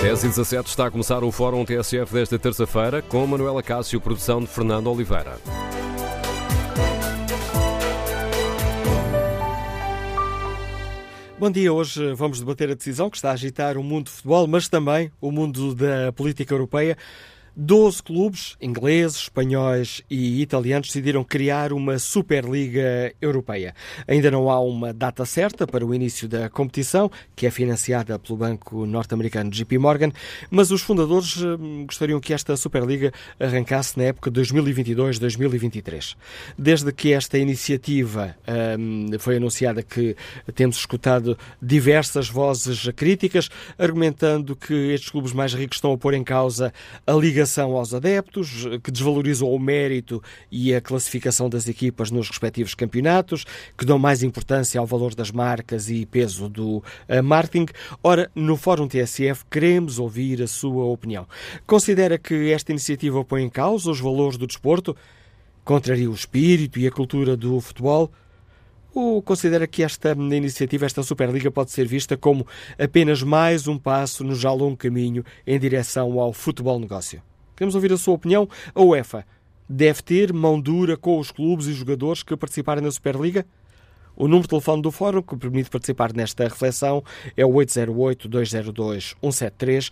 10h17 está a começar o Fórum TSF desta terça-feira com Manuela Cássio, produção de Fernando Oliveira. Bom dia, hoje vamos debater a decisão que está a agitar o mundo do futebol, mas também o mundo da política europeia. 12 clubes, ingleses, espanhóis e italianos, decidiram criar uma Superliga Europeia. Ainda não há uma data certa para o início da competição, que é financiada pelo banco norte-americano JP Morgan, mas os fundadores gostariam que esta Superliga arrancasse na época de 2022-2023. Desde que esta iniciativa foi anunciada, que temos escutado diversas vozes críticas, argumentando que estes clubes mais ricos estão a pôr em causa a ligação aos adeptos, que desvalorizam o mérito e a classificação das equipas nos respectivos campeonatos, que dão mais importância ao valor das marcas e peso do marketing. Ora, no Fórum TSF queremos ouvir a sua opinião. Considera que esta iniciativa põe em causa os valores do desporto? Contraria o espírito e a cultura do futebol? Ou considera que esta iniciativa, esta Superliga, pode ser vista como apenas mais um passo no já longo caminho em direção ao futebol negócio? Queremos ouvir a sua opinião. A UEFA deve ter mão dura com os clubes e jogadores que participarem na Superliga? O número de telefone do Fórum que permite participar nesta reflexão é o 808-202-173,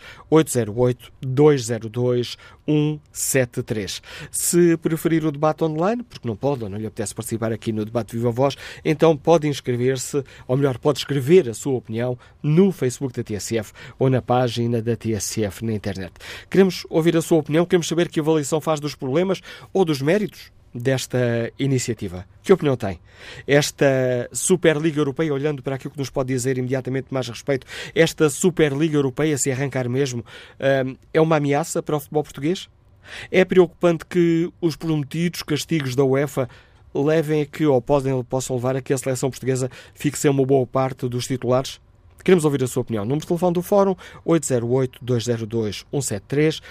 808-202-173. Se preferir o debate online, porque não pode ou não lhe apetece participar aqui no debate Viva Voz, então pode inscrever-se, ou melhor, pode escrever a sua opinião no Facebook da TSF ou na página da TSF na internet. Queremos ouvir a sua opinião, queremos saber que avaliação faz dos problemas ou dos méritos desta iniciativa. Que opinião tem? Esta Superliga Europeia, olhando para aquilo que nos pode dizer imediatamente mais respeito, esta Superliga Europeia, se arrancar mesmo, é uma ameaça para o futebol português? É preocupante que os prometidos castigos da UEFA levem a que, ou possam levar a que a seleção portuguesa fique sem uma boa parte dos titulares? Queremos ouvir a sua opinião. Número de telefone do Fórum, 808-202-173,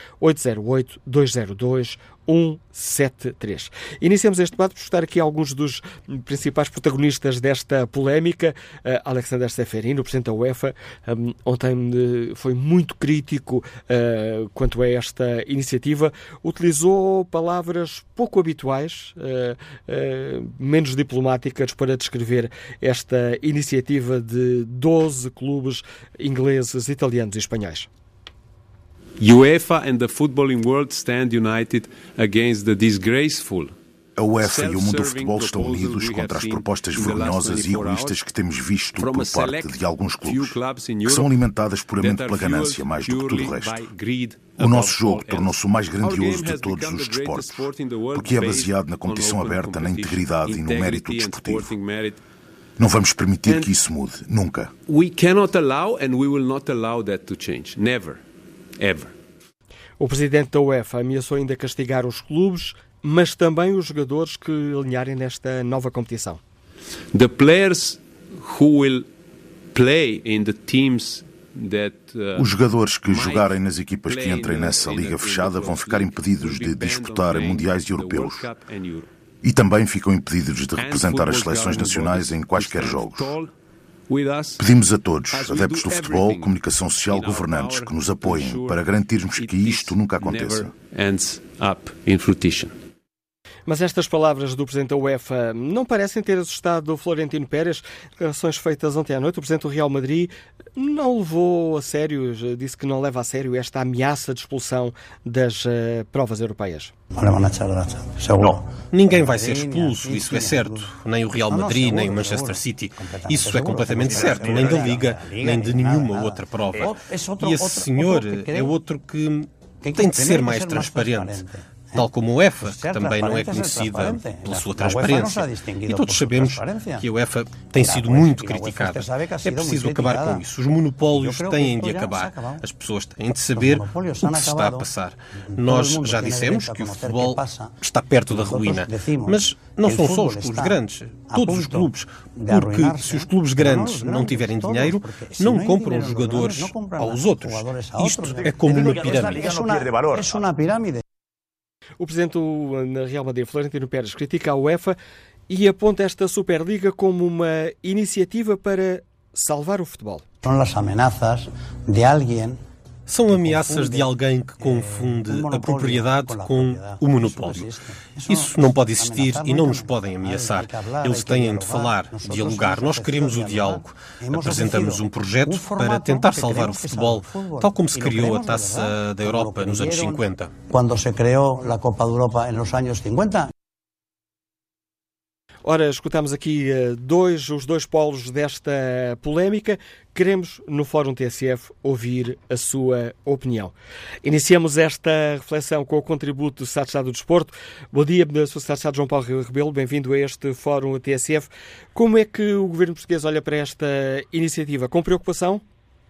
808-202-173. Iniciamos este debate por estar aqui alguns dos principais protagonistas desta polémica. Alexander Ceferin, o Presidente da UEFA, ontem foi muito crítico quanto a esta iniciativa. Utilizou palavras pouco habituais, menos diplomáticas, para descrever esta iniciativa de 12 clubes ingleses, italianos e espanhóis. UEFA and the footballing world stand united against the disgraceful. A UEFA e o mundo do futebol estão unidos contra as propostas vergonhosas e egoístas que temos visto por parte de alguns clubes, que são alimentadas puramente pela ganância, mais do que tudo o resto. O nosso jogo tornou-se o mais grandioso de todos os desportos, porque é baseado na competição aberta, na integridade e no mérito desportivo. Não vamos permitir que isso mude, nunca. We cannot allow and we will not allow that to change. Never. Ever. O Presidente da UEFA ameaçou ainda castigar os clubes, mas também os jogadores que alinharem nesta nova competição. The players who will play in the teams that os jogadores que jogarem nas equipas que entrem nessa liga fechada vão ficar impedidos de disputar mundiais e europeus. E também ficam impedidos de representar as seleções nacionais em quaisquer jogos. Pedimos a todos, adeptos do futebol, comunicação social, governantes, que nos apoiem para garantirmos que isto nunca aconteça. Mas estas palavras do Presidente da UEFA não parecem ter assustado Florentino Pérez. Declarações feitas ontem à noite, o Presidente do Real Madrid não levou a sério, disse que não leva a sério esta ameaça de expulsão das provas europeias. Não, ninguém vai ser expulso, isso é certo. Nem o Real Madrid, nem o Manchester City. Isso é completamente certo, nem da Liga, nem de nenhuma outra prova. E esse senhor é outro que tem de ser mais transparente. Tal como a UEFA, que também não é conhecida pela sua transparência. E todos sabemos que a UEFA tem sido muito criticada. É preciso acabar com isso. Os monopólios têm de acabar. As pessoas têm de saber o que se está a passar. Nós já dissemos que o futebol está perto da ruína. Mas não são só os clubes grandes. Todos os clubes. Porque se os clubes grandes não tiverem dinheiro, não compram jogadores aos outros. Isto é como uma pirâmide. O Presidente do Real Madrid, Florentino Pérez, critica a UEFA e aponta esta Superliga como uma iniciativa para salvar o futebol. São as ameaças de alguém São ameaças de alguém que confunde a propriedade com o monopólio. Isso não pode existir e não nos podem ameaçar. Eles têm de falar, dialogar. Nós queremos o diálogo. Apresentamos um projeto para tentar salvar o futebol, tal como se criou a Taça da Europa nos anos 50. Quando se criou a Copa da Europa nos anos 50. Ora, escutamos aqui os dois polos desta polémica. Queremos, no Fórum TSF, ouvir a sua opinião. Iniciamos esta reflexão com o contributo do Secretário de Estado do Desporto. Bom dia, Sr. Secretário de Estado João Paulo Rebelo, bem-vindo a este Fórum TSF. Como é que o Governo português olha para esta iniciativa? Com preocupação?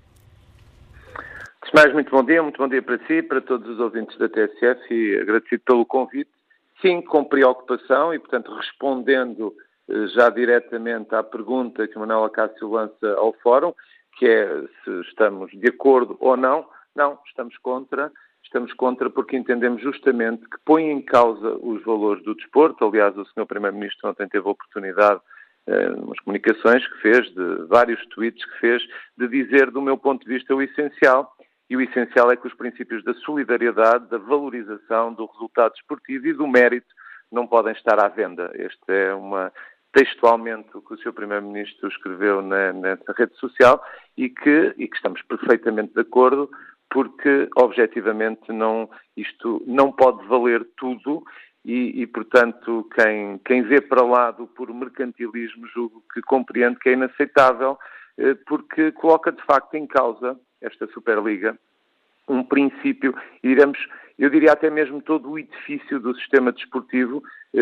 Antes de mais, muito bom dia para si, para todos os ouvintes da TSF e agradecido pelo convite. Sim, com preocupação e, portanto, respondendo já diretamente à pergunta que o Manuel Acácio lança ao Fórum, que é se estamos de acordo ou não. Não, estamos contra. Estamos contra porque entendemos justamente que põe em causa os valores do desporto. Aliás, o Sr. Primeiro-Ministro ontem teve a oportunidade, umas comunicações que fez, de vários tweets que fez, de dizer, do meu ponto de vista, o essencial. E o essencial é que os princípios da solidariedade, da valorização, do resultado desportivo e do mérito não podem estar à venda. Este é textualmente o que o Sr. Primeiro-Ministro escreveu nessa rede social e que estamos perfeitamente de acordo, porque, objetivamente, isto não pode valer tudo e portanto, quem vê para lá do puro mercantilismo, julgo que compreende que é inaceitável, porque coloca, de facto, em causa esta Superliga, um princípio, e eu diria até mesmo todo o edifício do sistema desportivo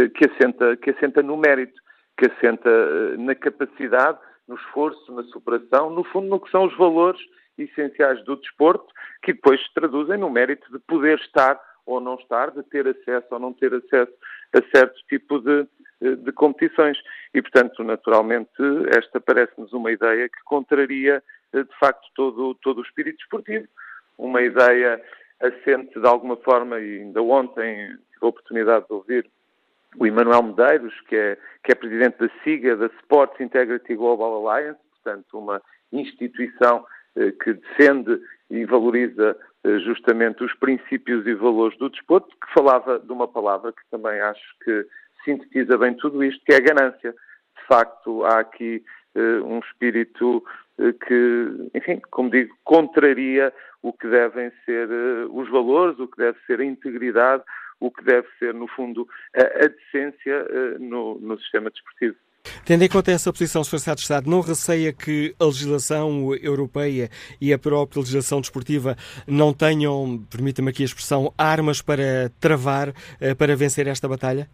que assenta no mérito, que assenta na capacidade, no esforço, na superação, no fundo no que são os valores essenciais do desporto, que depois se traduzem no mérito de poder estar ou não estar, de ter acesso ou não ter acesso a certo tipo de competições. E, portanto, naturalmente, esta parece-nos uma ideia que contraria de facto todo o espírito desportivo, uma ideia assente de alguma forma, e ainda ontem tive a oportunidade de ouvir o Emanuel Medeiros, que é presidente da SIGA, da Sports Integrity Global Alliance, portanto uma instituição que defende e valoriza justamente os princípios e valores do desporto, que falava de uma palavra que também acho que sintetiza bem tudo isto, que é a ganância. De facto, há aqui um espírito que, enfim, como digo, contraria o que devem ser os valores, o que deve ser a integridade, o que deve ser, no fundo, a decência no sistema desportivo. Tendo em conta essa posição, Sr. Secretário de Estado, não receia que a legislação europeia e a própria legislação desportiva não tenham, permita-me aqui a expressão, armas para travar, para vencer esta batalha?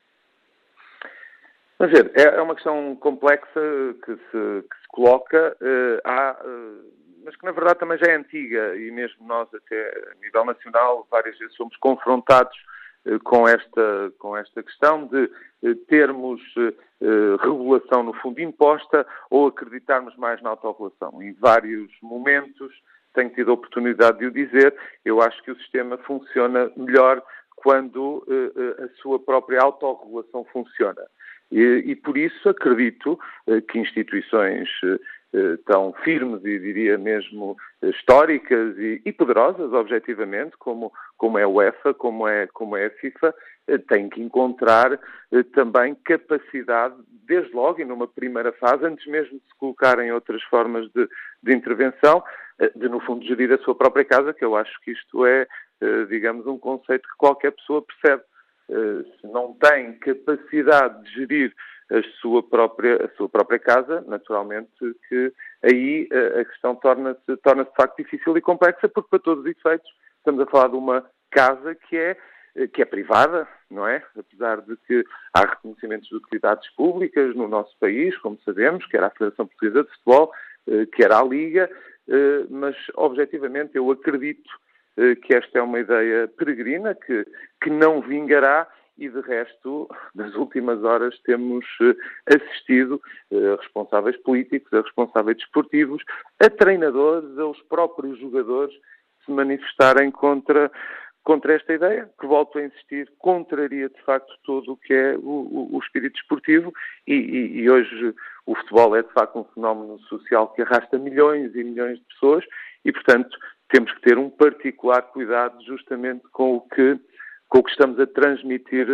Vamos ver, é uma questão complexa que se coloca, mas que na verdade também já é antiga e mesmo nós até a nível nacional várias vezes somos confrontados com esta questão de termos regulação no fundo imposta ou acreditarmos mais na autorregulação. Em vários momentos tenho tido a oportunidade de o dizer, eu acho que o sistema funciona melhor quando a sua própria autorregulação funciona. E por isso acredito que instituições tão firmes e diria mesmo históricas e poderosas, objetivamente, como é a UEFA, como é a FIFA, têm que encontrar também capacidade, desde logo e numa primeira fase, antes mesmo de se colocarem outras formas de intervenção, de no fundo gerir a sua própria casa, que eu acho que isto é, digamos, um conceito que qualquer pessoa percebe. Se não tem capacidade de gerir a sua própria casa, naturalmente que aí a questão torna-se de facto difícil e complexa, porque para todos os efeitos estamos a falar de uma casa que é privada, não é? Apesar de que há reconhecimentos de utilidades públicas no nosso país, como sabemos, que era a Federação Portuguesa de Futebol, que era a Liga, mas objetivamente eu acredito que esta é uma ideia peregrina, que não vingará e, de resto, nas últimas horas temos assistido a responsáveis políticos, a responsáveis desportivos, a treinadores, aos próprios jogadores se manifestarem contra esta ideia, que, volto a insistir, contraria, de facto, todo o que é o espírito desportivo e hoje o futebol é, de facto, um fenómeno social que arrasta milhões e milhões de pessoas e, portanto, temos que ter um particular cuidado justamente com o que estamos a transmitir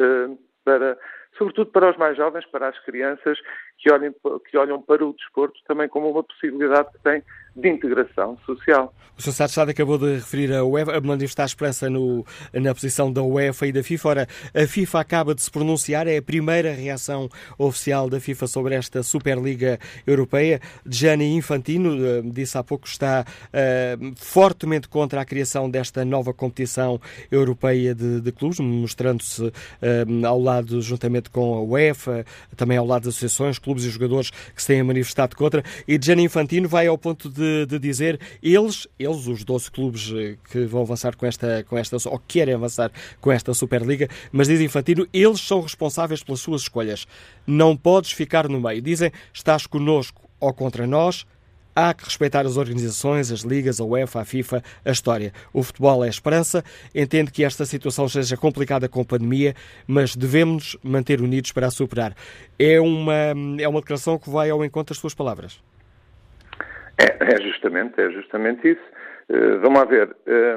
sobretudo para os mais jovens, para as crianças que olham para o desporto também como uma possibilidade que tem de integração social. O Sr. Estado acabou de referir a UEFA, a manifestar esperança na posição da UEFA e da FIFA. Ora, a FIFA acaba de se pronunciar, é a primeira reação oficial da FIFA sobre esta Superliga Europeia. Gianni Infantino, disse há pouco, está fortemente contra a criação desta nova competição europeia de clubes, mostrando-se ao lado, juntamente com a UEFA, também ao lado das associações, clubes e jogadores que se têm manifestado contra. E Gianni Infantino vai ao ponto de dizer, eles, os 12 clubes que vão avançar com esta, ou querem avançar com esta Superliga, mas diz Infantino, eles são responsáveis pelas suas escolhas. Não podes ficar no meio. Dizem, estás connosco ou contra nós. Há que respeitar as organizações, as ligas, a UEFA, a FIFA, a história. O futebol é a esperança. Entende que esta situação seja complicada com a pandemia, mas devemos manter unidos para a superar. É uma declaração que vai ao encontro das suas palavras. É justamente isso. Vamos lá ver.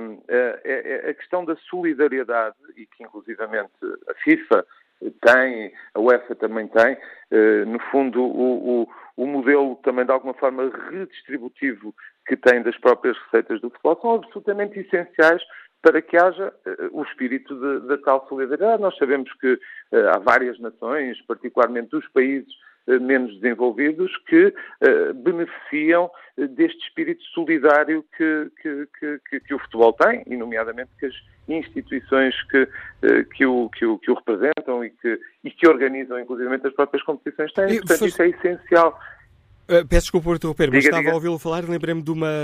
A questão da solidariedade, e que inclusivamente a FIFA tem, a UEFA também tem, no fundo o modelo também de alguma forma redistributivo que tem das próprias receitas do futebol são absolutamente essenciais para que haja o espírito da tal solidariedade. Nós sabemos que há várias nações, particularmente os países menos desenvolvidos, que beneficiam deste espírito solidário que o futebol tem, e nomeadamente que as instituições que o representam e que organizam, inclusive, as próprias competições têm. E, portanto, isso é essencial. Peço desculpa por interromper, mas estava a ouvi-lo falar e lembrei-me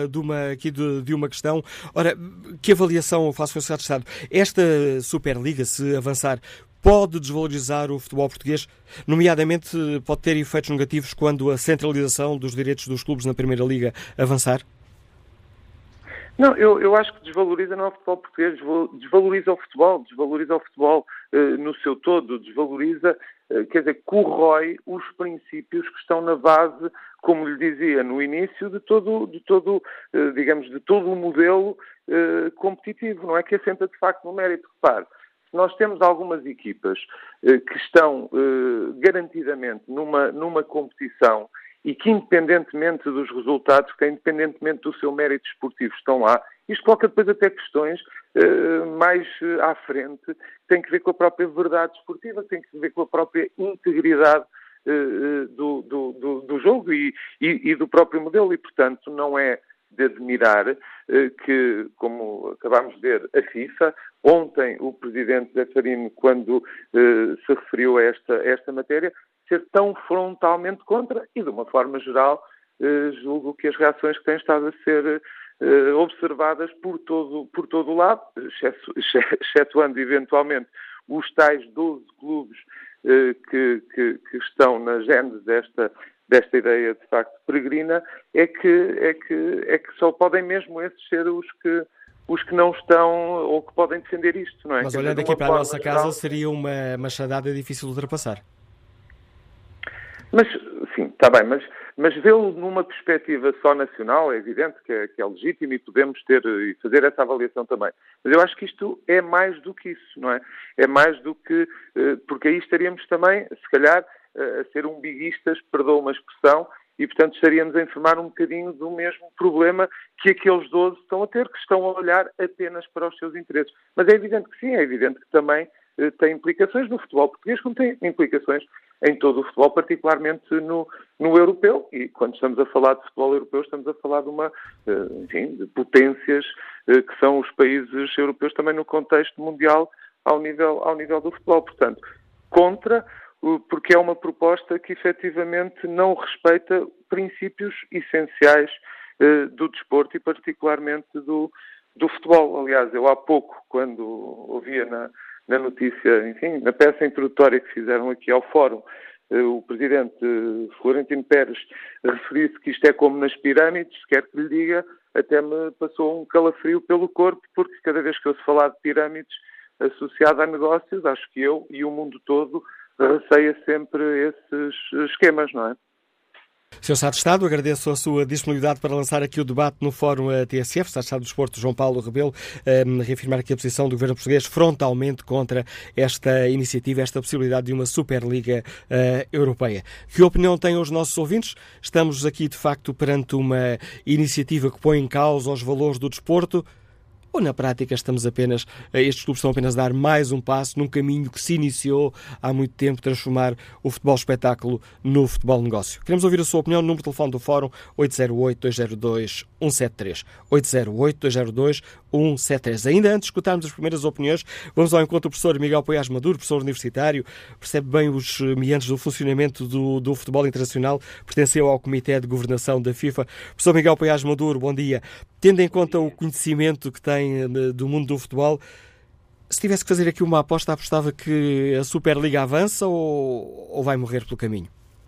de uma questão. Ora, que avaliação faz o Sr. de Estado? Esta Superliga, se avançar, pode desvalorizar o futebol português? Nomeadamente, pode ter efeitos negativos quando a centralização dos direitos dos clubes na Primeira Liga avançar? Não, eu acho que desvaloriza não o futebol português, desvaloriza o futebol no seu todo, desvaloriza, quer dizer, corrói os princípios que estão na base, como lhe dizia no início, de todo o modelo competitivo, não é? Que assenta de facto no mérito. Repare, se nós temos algumas equipas que estão garantidamente numa competição e que, independentemente dos resultados, que independentemente do seu mérito esportivo estão lá, isto coloca depois até questões mais à frente, que têm que ver com a própria verdade esportiva, que têm que ver com a própria integridade do jogo e do próprio modelo. E, portanto, não é de admirar que, como acabámos de ver, a FIFA, ontem o presidente Zeffarino, quando se referiu a esta matéria, ser tão frontalmente contra, e de uma forma geral julgo que as reações que têm estado a ser observadas por todo o lado, excetuando eventualmente os tais 12 clubes que estão na gênese desta ideia de facto peregrina, é que só podem mesmo esses ser os que não estão ou que podem defender isto, não é? Mas olhando aqui para a nossa casa, seria uma machadada difícil de ultrapassar. Mas, sim, está bem, mas vê-lo numa perspectiva só nacional é evidente que é legítimo e podemos ter e fazer essa avaliação também. Mas eu acho que isto é mais do que isso, não é? É mais do que... porque aí estaríamos também, se calhar, a ser umbiguistas, perdoa uma expressão, e, portanto, estaríamos a informar um bocadinho do mesmo problema que aqueles 12 estão a ter, que estão a olhar apenas para os seus interesses. Mas é evidente que sim, é evidente que também tem implicações no futebol português, como tem implicações em todo o futebol, particularmente no europeu. E quando estamos a falar de futebol europeu, estamos a falar de potências que são os países europeus também no contexto mundial ao nível do futebol. Portanto, porque é uma proposta que efetivamente não respeita princípios essenciais do desporto e particularmente do futebol. Aliás, eu há pouco, quando ouvia na notícia, enfim, na peça introdutória que fizeram aqui ao Fórum, o presidente Florentino Pérez referir-se que isto é como nas pirâmides, quer que lhe diga, até me passou um calafrio pelo corpo, porque cada vez que eu se falar de pirâmides associado a negócios, acho que eu e o mundo todo receia sempre esses esquemas, não é? Sr. Estado de Estado, agradeço a sua disponibilidade para lançar aqui o debate no Fórum TSF. Estado de Estado do Desporto, João Paulo Rebelo, reafirmar aqui a posição do Governo português frontalmente contra esta iniciativa, esta possibilidade de uma Superliga Europeia. Que opinião têm os nossos ouvintes? Estamos aqui, de facto, perante uma iniciativa que põe em causa os valores do desporto? Ou, na prática, estes clubes estão apenas a dar mais um passo num caminho que se iniciou há muito tempo, transformar o futebol espetáculo no futebol negócio? Queremos ouvir a sua opinião no número de telefone do Fórum 808-202-173. 808-202-173. Ainda antes de escutarmos as primeiras opiniões, vamos ao encontro do professor Miguel Poiás Maduro, professor universitário, percebe bem os meandros do funcionamento do futebol internacional, pertenceu ao Comitê de Governação da FIFA. Professor Miguel Poiás Maduro, bom dia. Tendo em conta o conhecimento que tem do mundo do futebol, se tivesse que fazer aqui uma aposta, apostava que a Superliga avança ou vai morrer pelo caminho?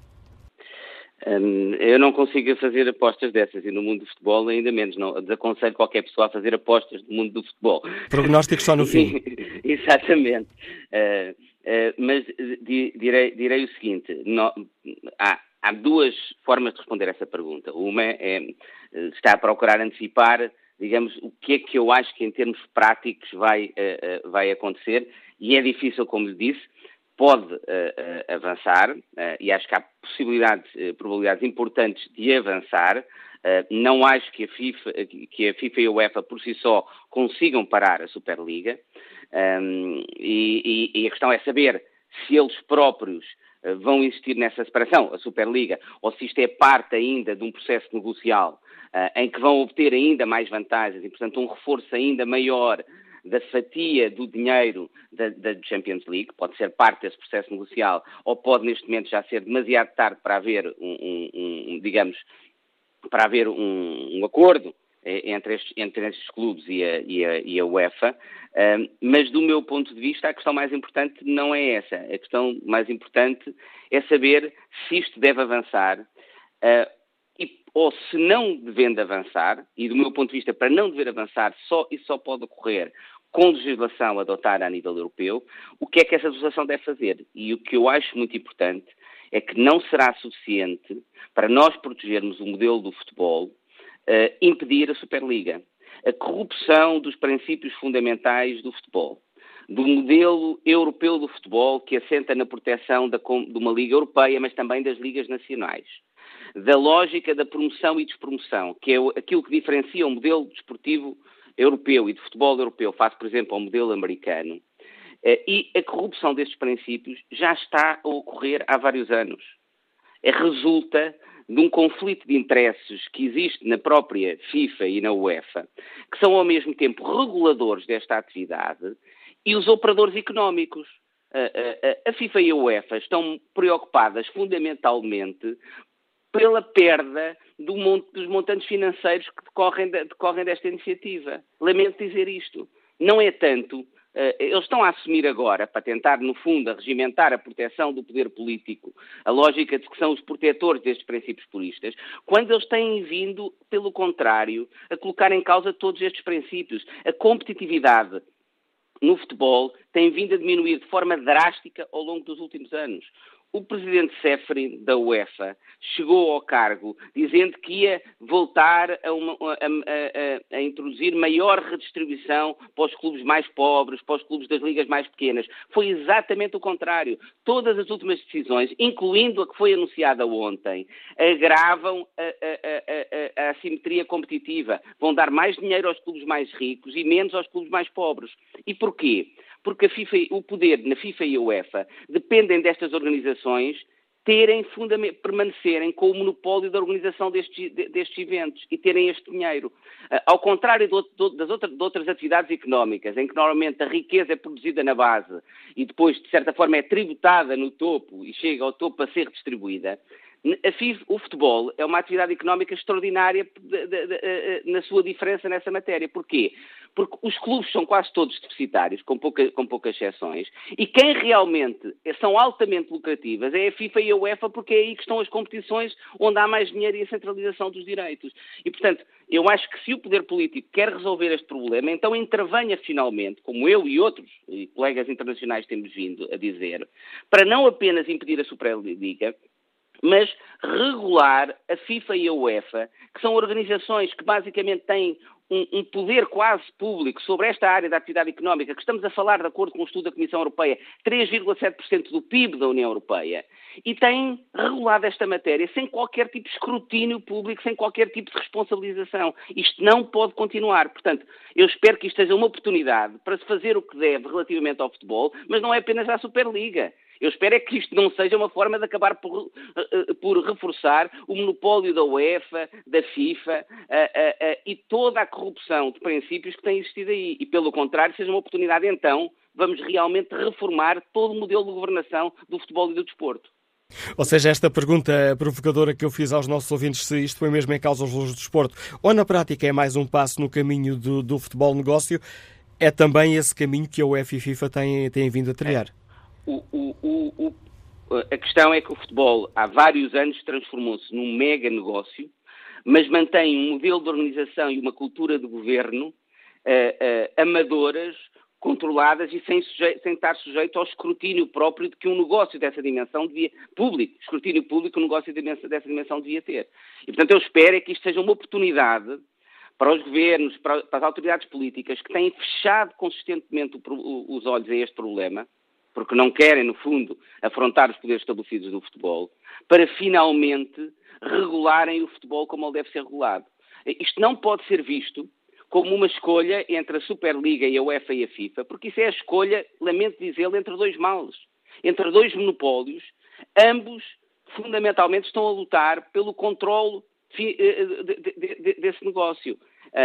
Eu não consigo fazer apostas dessas, e no mundo do futebol ainda menos. Não desaconselho qualquer pessoa a fazer apostas no mundo do futebol. Prognóstico só no fim. Exatamente. Mas direi o seguinte, há duas formas de responder essa pergunta. Uma está a procurar antecipar, digamos, o que é que eu acho que em termos práticos vai acontecer, e é difícil, como lhe disse. Pode avançar, e acho que há probabilidades importantes de avançar. Não acho que a FIFA e a UEFA por si só consigam parar a Superliga, e a questão é saber se eles próprios vão insistir nessa separação, a Superliga, ou se isto é parte ainda de um processo negocial em que vão obter ainda mais vantagens e, portanto, um reforço ainda maior da fatia do dinheiro da Champions League. Pode ser parte desse processo negocial, ou pode neste momento já ser demasiado tarde para haver um acordo entre estes clubes e a UEFA, mas do meu ponto de vista a questão mais importante não é essa. A questão mais importante é saber se isto deve avançar, ou se não devendo avançar, e do meu ponto de vista para não dever avançar isso só pode ocorrer com legislação adotada a nível europeu, o que é que essa legislação deve fazer? E o que eu acho muito importante é que não será suficiente para nós protegermos o modelo do futebol impedir a Superliga. A corrupção dos princípios fundamentais do futebol, do modelo europeu do futebol que assenta na proteção de uma liga europeia, mas também das ligas nacionais, da lógica da promoção e despromoção, que é aquilo que diferencia o modelo desportivo europeu e de futebol europeu face, por exemplo, ao modelo americano, e a corrupção destes princípios já está a ocorrer há vários anos. Resulta de um conflito de interesses que existe na própria FIFA e na UEFA, que são ao mesmo tempo reguladores desta atividade e os operadores económicos. A FIFA e a UEFA estão preocupadas fundamentalmente pela perda dos montantes financeiros que decorrem desta iniciativa. Lamento dizer isto. Não é tanto. Eles estão a assumir agora, para tentar, no fundo, regimentar a proteção do poder político, a lógica de que são os protetores destes princípios puristas, quando eles têm vindo, pelo contrário, a colocar em causa todos estes princípios. A competitividade no futebol tem vindo a diminuir de forma drástica ao longo dos últimos anos. O presidente Ceferin, da UEFA, chegou ao cargo dizendo que ia voltar a introduzir maior redistribuição para os clubes mais pobres, para os clubes das ligas mais pequenas. Foi exatamente o contrário. Todas as últimas decisões, incluindo a que foi anunciada ontem, agravam a assimetria competitiva. Vão dar mais dinheiro aos clubes mais ricos e menos aos clubes mais pobres. E porquê? Porque o poder na FIFA e a UEFA dependem destas organizações permanecerem com o monopólio da organização destes eventos e terem este dinheiro. Ao contrário de outras atividades económicas, em que normalmente a riqueza é produzida na base e depois, de certa forma, é tributada no topo e chega ao topo a ser redistribuída, o futebol é uma atividade económica extraordinária na sua diferença nessa matéria. Porquê? Porque os clubes são quase todos deficitários, com poucas exceções, e quem realmente são altamente lucrativas é a FIFA e a UEFA, porque é aí que estão as competições onde há mais dinheiro e a centralização dos direitos. E, portanto, eu acho que se o poder político quer resolver este problema, então intervenha finalmente, como eu e outros colegas internacionais temos vindo a dizer, para não apenas impedir a Superliga, mas regular a FIFA e a UEFA, que são organizações que basicamente têm um poder quase público sobre esta área da atividade económica, que estamos a falar, de acordo com o estudo da Comissão Europeia, 3,7% do PIB da União Europeia, e têm regulado esta matéria sem qualquer tipo de escrutínio público, sem qualquer tipo de responsabilização. Isto não pode continuar. Portanto, eu espero que isto seja uma oportunidade para se fazer o que deve relativamente ao futebol, mas não é apenas à Superliga. Eu espero é que isto não seja uma forma de acabar por reforçar o monopólio da UEFA, da FIFA e toda a corrupção de princípios que tem existido aí. E, pelo contrário, seja uma oportunidade, então, vamos realmente reformar todo o modelo de governação do futebol e do desporto. Ou seja, esta pergunta provocadora que eu fiz aos nossos ouvintes, se isto foi mesmo em causa aos luz do desporto, ou na prática é mais um passo no caminho do futebol negócio, é também esse caminho que a UEFA e a FIFA têm vindo a trilhar. A questão é que o futebol há vários anos transformou-se num mega negócio, mas mantém um modelo de organização e uma cultura de governo amadoras, controladas e sem estar sujeito ao escrutínio próprio de que um negócio dessa dimensão escrutínio público, um negócio dessa dimensão devia ter. E, portanto, eu espero é que isto seja uma oportunidade para os governos, para as autoridades políticas que têm fechado consistentemente os olhos a este problema, porque não querem, no fundo, afrontar os poderes estabelecidos do futebol, para finalmente regularem o futebol como ele deve ser regulado. Isto não pode ser visto como uma escolha entre a Superliga e a UEFA e a FIFA, porque isso é a escolha, lamento dizê-lo, entre dois males, entre dois monopólios, ambos fundamentalmente estão a lutar pelo controle desse negócio.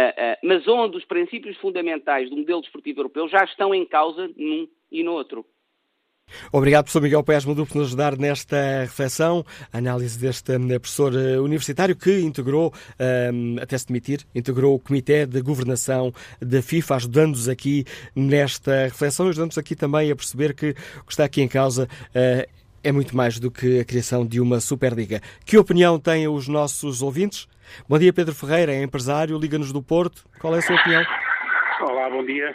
Mas onde os princípios fundamentais do modelo desportivo europeu já estão em causa num e no outro. Obrigado, professor Miguel Paes Maduro, por nos ajudar nesta reflexão, a análise deste professor universitário que integrou, até se demitir, integrou o Comitê de Governação da FIFA, ajudando-nos aqui nesta reflexão e ajudando-nos aqui também a perceber que o que está aqui em causa é muito mais do que a criação de uma Superliga. Que opinião têm os nossos ouvintes? Bom dia, Pedro Ferreira, é empresário, Liga-nos do Porto. Qual é a sua opinião? Olá, bom dia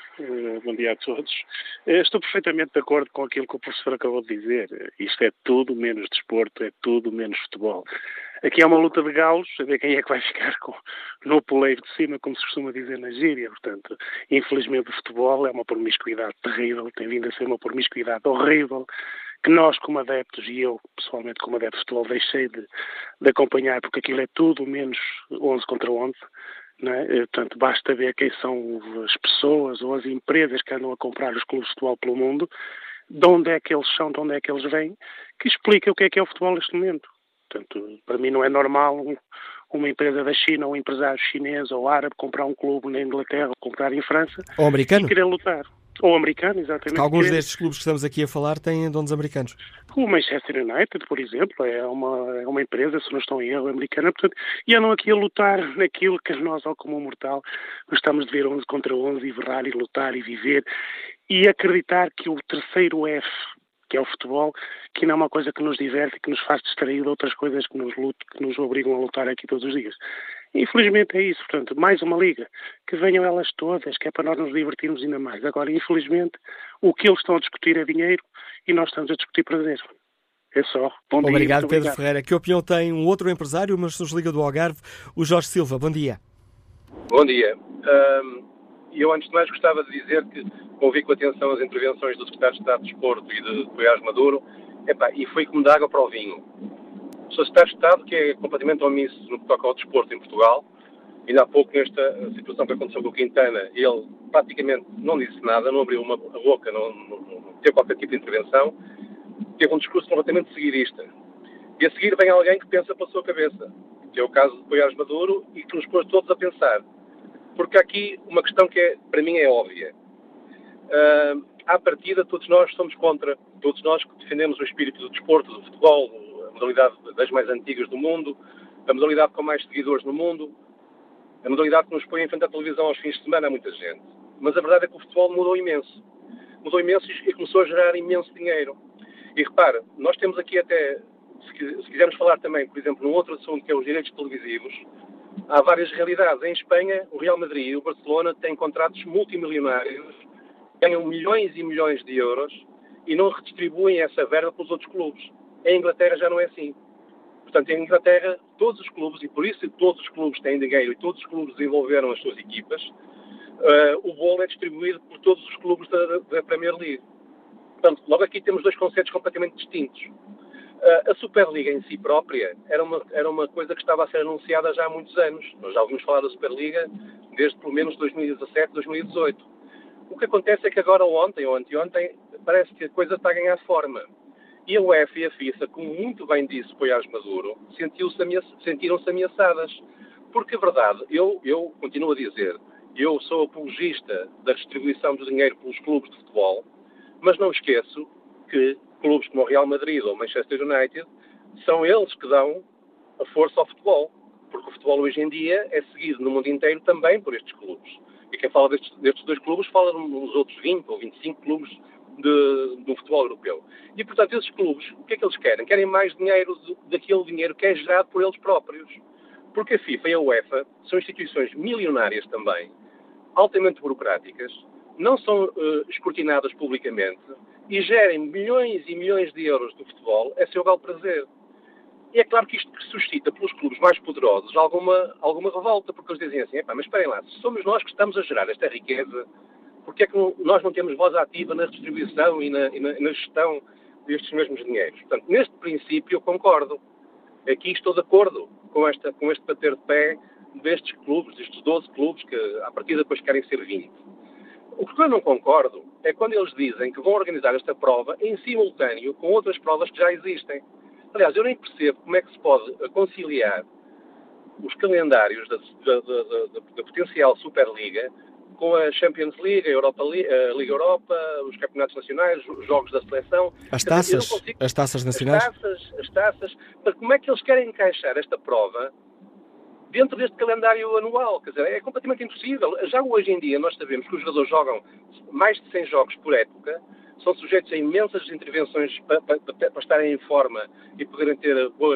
a todos. Estou perfeitamente de acordo com aquilo que o professor acabou de dizer. Isto é tudo menos desporto, é tudo menos futebol. Aqui é uma luta de galos, saber quem é que vai ficar no poleiro de cima, como se costuma dizer na gíria. Portanto, infelizmente o futebol é uma promiscuidade terrível, tem vindo a ser uma promiscuidade horrível, que nós como adeptos, e eu pessoalmente como adepto de futebol, deixei de acompanhar, porque aquilo é tudo menos 11 contra 11. Não é? Portanto, basta ver quem são as pessoas ou as empresas que andam a comprar os clubes de futebol pelo mundo, de onde é que eles são, de onde é que eles vêm, que explica o que é o futebol neste momento. Portanto, para mim não é normal uma empresa da China, um empresário chinês ou árabe comprar um clube na Inglaterra ou comprar em França ou americano. E querer lutar. Ou americano, exatamente. Alguns destes clubes que estamos aqui a falar têm donos americanos. O Manchester United, por exemplo, é uma empresa, se não estou em erro, americana, portanto, e andam aqui a lutar naquilo que nós, ao comum mortal, gostamos de ver 11 contra 11 e berrar e lutar e viver e acreditar que o terceiro F, que é o futebol, que não é uma coisa que nos diverte e que nos faz distrair de outras coisas que nos obrigam a lutar aqui todos os dias. Infelizmente é isso, portanto, mais uma liga, que venham elas todas, que é para nós nos divertirmos ainda mais. Agora, infelizmente, o que eles estão a discutir é dinheiro e nós estamos a discutir prazer. É só. Bom dia, obrigado, Pedro Ferreira. Que opinião tem um outro empresário, uma Liga do Algarve, o Jorge Silva. Bom dia. Bom dia. Eu, antes de mais, gostava de dizer que ouvi com atenção as intervenções do Secretário de Estado de Desporto e de Paes Maduro, e foi como dar água para o vinho. O Secretário de Estado, que é completamente omisso no que toca ao desporto em Portugal, ainda há pouco, nesta situação que aconteceu com o Quintana, ele praticamente não disse nada, não abriu a boca, não teve qualquer tipo de intervenção, teve um discurso completamente seguidista. E a seguir vem alguém que pensa pela sua cabeça, que é o caso de Paes Maduro, e que nos pôs todos a pensar. Porque há aqui uma questão que, para mim, é óbvia. À partida, todos nós somos contra, todos nós que defendemos o espírito do desporto, do futebol, a modalidade das mais antigas do mundo, a modalidade com mais seguidores no mundo, a modalidade que nos põe em frente à televisão aos fins de semana a muita gente. Mas a verdade é que o futebol mudou imenso. Mudou imenso e começou a gerar imenso dinheiro. E repara, nós temos aqui até, se quisermos falar também, por exemplo, num outro assunto que é os direitos televisivos, há várias realidades. Em Espanha, o Real Madrid e o Barcelona têm contratos multimilionários, ganham milhões e milhões de euros e não redistribuem essa verba para os outros clubes. Em Inglaterra já não é assim. portanto, em Inglaterra, todos os clubes, e por isso todos os clubes têm dinheiro e todos os clubes desenvolveram as suas equipas, o bolo é distribuído por todos os clubes da Premier League. Portanto, logo aqui temos dois conceitos completamente distintos. A Superliga em si própria era uma coisa que estava a ser anunciada já há muitos anos. Nós já ouvimos falar da Superliga desde pelo menos 2017, 2018. O que acontece é que agora, ontem ou anteontem, parece que a coisa está a ganhar forma. E a UEFA e a FIFA, como muito bem disse Poiás Maduro, sentiram-se ameaçadas. Porque a verdade, eu continuo a dizer, eu sou apologista da distribuição do dinheiro pelos clubes de futebol, mas não esqueço que clubes como o Real Madrid ou o Manchester United são eles que dão a força ao futebol. Porque o futebol hoje em dia é seguido no mundo inteiro também por estes clubes. E quem fala destes dois clubes fala nos outros 20 ou 25 clubes do futebol europeu. E, portanto, esses clubes, o que é que eles querem? Querem mais dinheiro daquele dinheiro que é gerado por eles próprios. Porque a FIFA e a UEFA são instituições milionárias também, altamente burocráticas, não são escrutinadas publicamente e gerem milhões e milhões de euros do futebol a seu belo prazer. E é claro que isto suscita pelos clubes mais poderosos alguma revolta, porque eles dizem assim, mas esperem lá, se somos nós que estamos a gerar esta riqueza, porque é que nós não temos voz ativa na redistribuição e na gestão destes mesmos dinheiros? Portanto, neste princípio eu concordo. Aqui estou de acordo com este bater de pé destes clubes, destes 12 clubes que à partida depois querem ser 20. O que eu não concordo é quando eles dizem que vão organizar esta prova em simultâneo com outras provas que já existem. Aliás, eu nem percebo como é que se pode conciliar os calendários da potencial Superliga com a Champions League, a Liga Europa, os campeonatos nacionais, os jogos da seleção. As taças nacionais. As taças. Mas como é que eles querem encaixar esta prova dentro deste calendário anual? Quer dizer, é completamente impossível. Já hoje em dia nós sabemos que os jogadores jogam mais de 100 jogos por época, são sujeitos a imensas intervenções para estarem em forma e poderem ter boas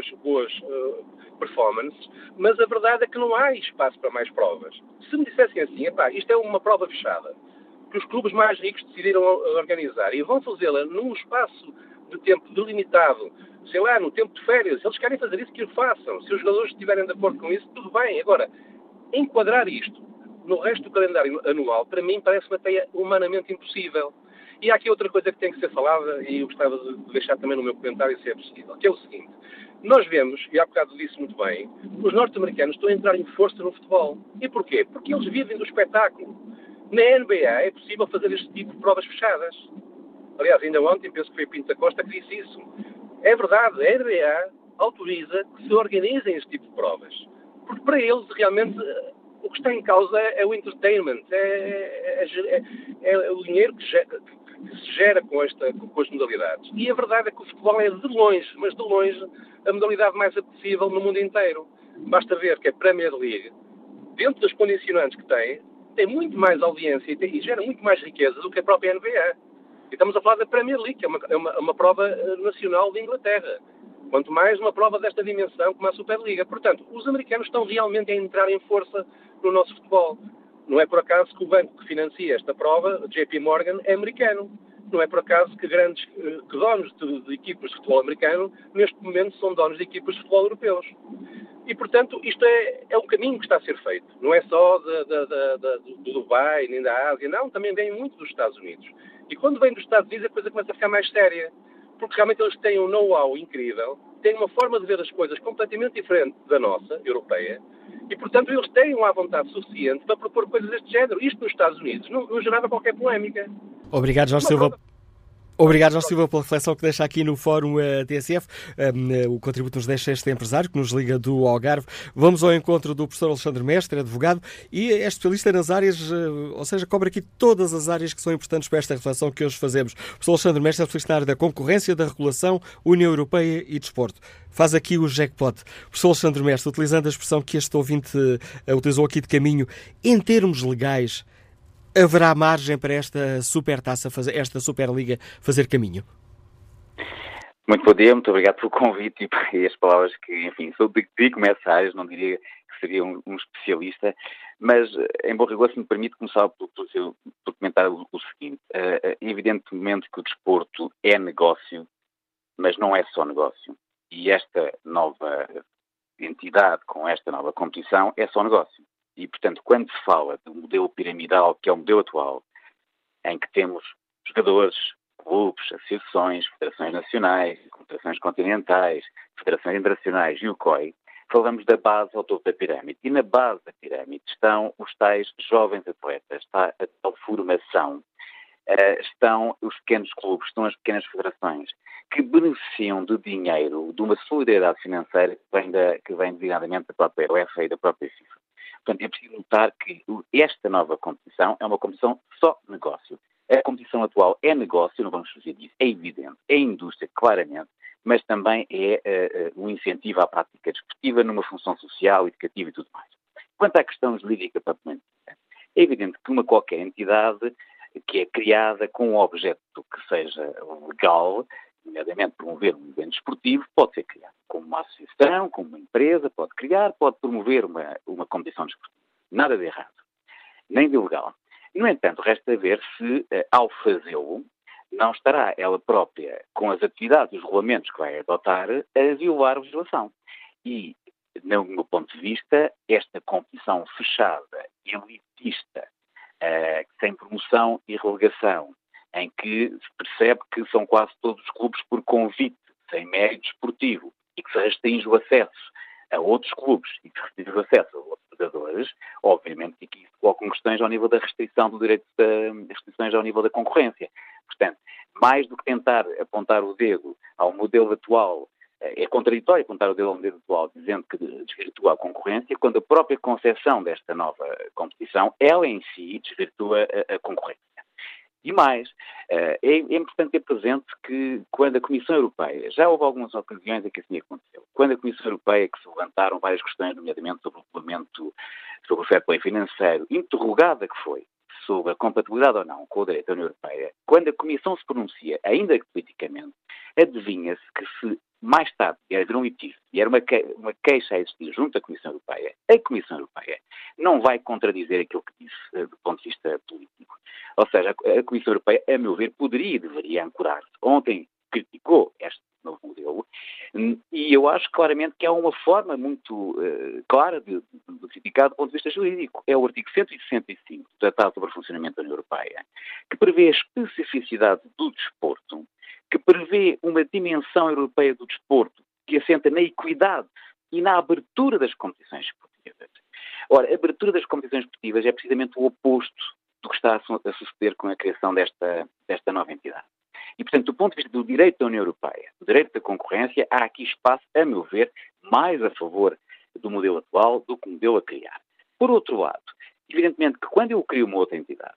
performances, mas a verdade é que não há espaço para mais provas. Se me dissessem assim, isto é uma prova fechada, que os clubes mais ricos decidiram organizar e vão fazê-la num espaço de tempo delimitado, sei lá, no tempo de férias, eles querem fazer isso, que o façam. Se os jogadores estiverem de acordo com isso, tudo bem. Agora, enquadrar isto no resto do calendário anual, para mim, parece uma tarefa humanamente impossível. E há aqui outra coisa que tem que ser falada, e eu gostava de deixar também no meu comentário, se é possível, que é o seguinte. Nós vemos, e há bocado disse muito bem, os norte-americanos estão a entrar em força no futebol. E porquê? Porque eles vivem do espetáculo. Na NBA é possível fazer este tipo de provas fechadas. Aliás, ainda ontem, penso que foi Pinto da Costa que disse isso. É verdade, a NBA autoriza que se organizem este tipo de provas. Porque para eles, realmente, o que está em causa é o entertainment, é o dinheiro que se gera com as modalidades. E a verdade é que o futebol é de longe, mas de longe, a modalidade mais apetecível no mundo inteiro. Basta ver que a Premier League, dentro das condicionantes que tem muito mais audiência e gera muito mais riqueza do que a própria NBA. E estamos a falar da Premier League, que é uma prova nacional de Inglaterra. Quanto mais uma prova desta dimensão como a Superliga. Portanto, os americanos estão realmente a entrar em força no nosso futebol. Não é por acaso que o banco que financia esta prova, JP Morgan, é americano. Não é por acaso que donos de equipas de futebol americano, neste momento, são donos de equipas de futebol europeus. E, portanto, isto é um caminho que está a ser feito. Não é só do Dubai, nem da Ásia, não, também vem muito dos Estados Unidos. E quando vem dos Estados Unidos, a coisa começa a ficar mais séria. Porque realmente eles têm um know-how incrível, têm uma forma de ver as coisas completamente diferente da nossa, europeia, e, portanto, eles têm uma vontade suficiente para propor coisas deste género. Isto nos Estados Unidos não gerava qualquer polémica. Obrigado, Jorge Silva. Obrigado, Jorge Silva, pela reflexão que deixa aqui no Fórum TSF, o contributo que nos deixa este empresário, que nos liga do Algarve. Vamos ao encontro do professor Alexandre Mestre, advogado, e é especialista nas áreas, ou seja, cobre aqui todas as áreas que são importantes para esta reflexão que hoje fazemos. O professor Alexandre Mestre é especialista na área da concorrência, da regulação, União Europeia e desporto. Faz aqui o jackpot. Professor Alexandre Mestre, utilizando a expressão que este ouvinte utilizou aqui de caminho, em termos legais, haverá margem para esta supertaça, esta Superliga fazer caminho? Muito bom dia, muito obrigado pelo convite e as palavras que, enfim, sou de começo áreas, não diria que seria um especialista, mas em bom rigor, se me permite, começar por comentar o seguinte. Evidentemente que o desporto é negócio, mas não é só negócio. E esta nova entidade, com esta nova competição, é só negócio. E, portanto, quando se fala do modelo piramidal, que é o modelo atual, em que temos jogadores, clubes, associações, federações nacionais, confederações continentais, federações internacionais e o COI, falamos da base ao topo da pirâmide. E na base da pirâmide estão os tais jovens atletas, está a tal formação, estão os pequenos clubes, estão as pequenas federações, que beneficiam de dinheiro, de uma solidariedade financeira que vem designadamente da própria UEFA e da própria FIFA. Portanto, é preciso notar que esta nova competição é uma competição só negócio. A competição atual é negócio, não vamos fugir disso, é evidente, é indústria, claramente, mas também é um incentivo à prática desportiva numa função social, educativa e tudo mais. Quanto à questão jurídica propriamente, é evidente que uma qualquer entidade que é criada com um objeto que seja legal, nomeadamente promover um evento esportivo, pode ser criado como uma associação, como uma empresa, pode promover uma competição desportiva. Nada de errado, nem de ilegal. No entanto, resta ver se, ao fazê-lo, não estará ela própria, com as atividades e os regulamentos que vai adotar, a violar a legislação. E, no meu ponto de vista, esta competição fechada, elitista, sem promoção e relegação, em que se percebe que são quase todos os clubes por convite, sem mérito esportivo, e que se restringe o acesso a outros clubes e que se restringe o acesso a outros jogadores, obviamente que isso coloca questões ao nível da restrição do direito das restrições ao nível da concorrência. Portanto, mais do que tentar apontar o dedo ao modelo atual, é contraditório apontar o dedo ao modelo atual dizendo que desvirtua a concorrência, quando a própria concepção desta nova competição, ela em si desvirtua a concorrência. E mais, é importante ter presente que quando a Comissão Europeia, já houve algumas ocasiões em que assim aconteceu, quando a Comissão Europeia, que se levantaram várias questões, nomeadamente sobre o regulamento, sobre o fair play financeiro, interrogada que foi sobre a compatibilidade ou não com o direito da União Europeia, quando a Comissão se pronuncia, ainda que politicamente, adivinha-se que se mais tarde haver um litígio e era uma queixa a existir junto à Comissão Europeia, a Comissão Europeia não vai contradizer aquilo que disse do ponto de vista político. Ou seja, a Comissão Europeia, a meu ver, poderia e deveria ancorar-se. Ontem criticou este novo modelo e eu acho claramente que há uma forma muito clara de criticar do ponto de vista jurídico. É o artigo 165 do Tratado sobre o Funcionamento da União Europeia, que prevê a especificidade do desporto, que prevê uma dimensão europeia do desporto que assenta na equidade e na abertura das competições esportivas. Ora, a abertura das competições esportivas é precisamente o oposto do que está a suceder com a criação desta nova entidade. E, portanto, do ponto de vista do direito da União Europeia, do direito da concorrência, há aqui espaço, a meu ver, mais a favor do modelo atual do que o modelo a criar. Por outro lado, evidentemente que quando eu crio uma outra entidade,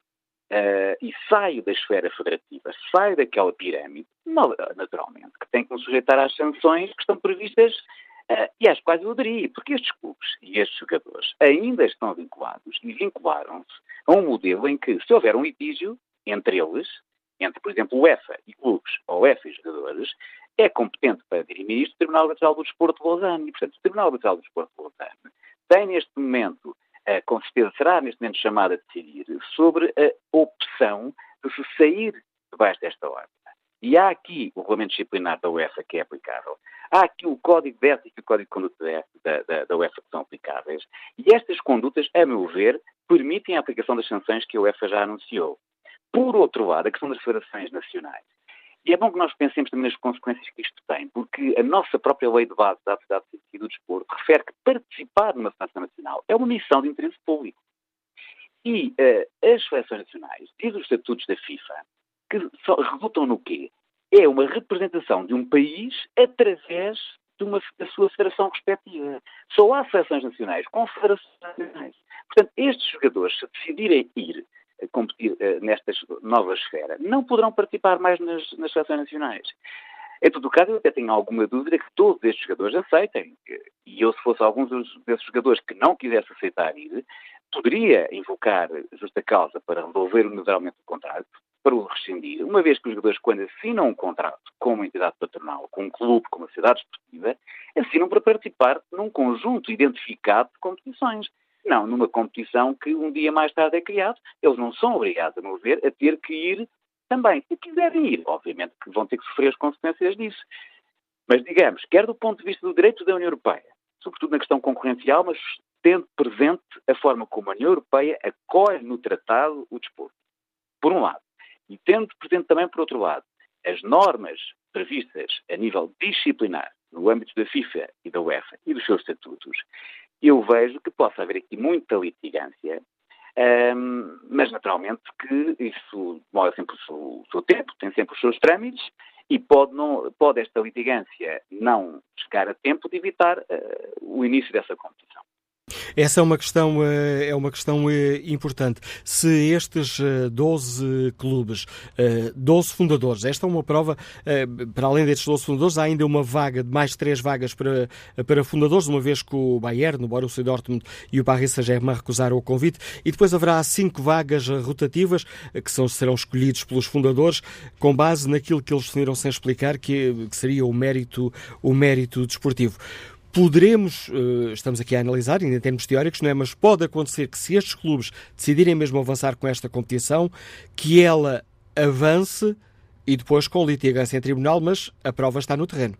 e saio da esfera federativa, saio daquela pirâmide, naturalmente, que tem que me sujeitar às sanções que estão previstas e às quais eu aderi, porque estes clubes e estes jogadores ainda estão vinculados e vincularam-se a um modelo em que, se houver um litígio entre eles, entre, por exemplo, UEFA e clubes, ou UEFA e jogadores, é competente para dirimir isto o Tribunal Arbitral do Desporto de Lausanne. E, portanto, o Tribunal Arbitral do Desporto de Lausanne tem neste momento, com certeza será neste momento chamado a decidir sobre a opção de se sair debaixo desta ordem. E há aqui o regulamento disciplinar da UEFA que é aplicável. Há aqui o código de ética e o código de conduta da UEFA que são aplicáveis. E estas condutas, a meu ver, permitem a aplicação das sanções que a UEFA já anunciou. Por outro lado, a questão das federações nacionais. E é bom que nós pensemos também nas consequências que isto tem, porque a nossa própria lei de base da atividade cívica e do desporto refere que participar numa federação nacional é uma missão de interesse público. E as federações nacionais, diz os estatutos da FIFA, que só resultam no quê? É uma representação de um país através da sua federação respectiva. Só há federações nacionais com federações nacionais. Portanto, estes jogadores, se decidirem ir a competir nesta nova esfera, não poderão participar mais nas seleções nacionais. Em todo o caso, eu até tenho alguma dúvida que todos estes jogadores aceitem. E eu, se fosse alguns desses jogadores que não quisesse aceitar ir, poderia invocar justa causa para resolver unilateralmente o contrato, para o rescindir, uma vez que os jogadores, quando assinam um contrato com uma entidade patronal, com um clube, com uma sociedade esportiva, assinam para participar num conjunto identificado de competições. Não, numa competição que um dia mais tarde é criado, eles não são obrigados, a meu ver, a ter que ir também. Se quiserem ir, obviamente que vão ter que sofrer as consequências disso. Mas, digamos, quer do ponto de vista do direito da União Europeia, sobretudo na questão concorrencial, mas tendo presente a forma como a União Europeia acolhe no tratado o desporto, por um lado, e tendo presente também, por outro lado, as normas previstas a nível disciplinar no âmbito da FIFA e da UEFA e dos seus estatutos, eu vejo que possa haver aqui muita litigância, mas naturalmente que isso demora sempre o seu tempo, tem sempre os seus trâmites e pode esta litigância não chegar a tempo de evitar o início dessa competição. Essa é uma questão importante. Se estes 12 clubes, 12 fundadores, esta é uma prova, para além destes 12 fundadores, há ainda uma vaga, de mais 3 vagas para fundadores, uma vez que o Bayern, o Borussia Dortmund e o Paris Saint-Germain recusaram o convite, e depois haverá 5 vagas rotativas, que serão escolhidos pelos fundadores, com base naquilo que eles definiram sem explicar, que seria o mérito desportivo. Poderemos, estamos aqui a analisar, ainda em termos teóricos, não é? Mas pode acontecer que, se estes clubes decidirem mesmo avançar com esta competição, que ela avance e depois com litigância em tribunal, mas a prova está no terreno.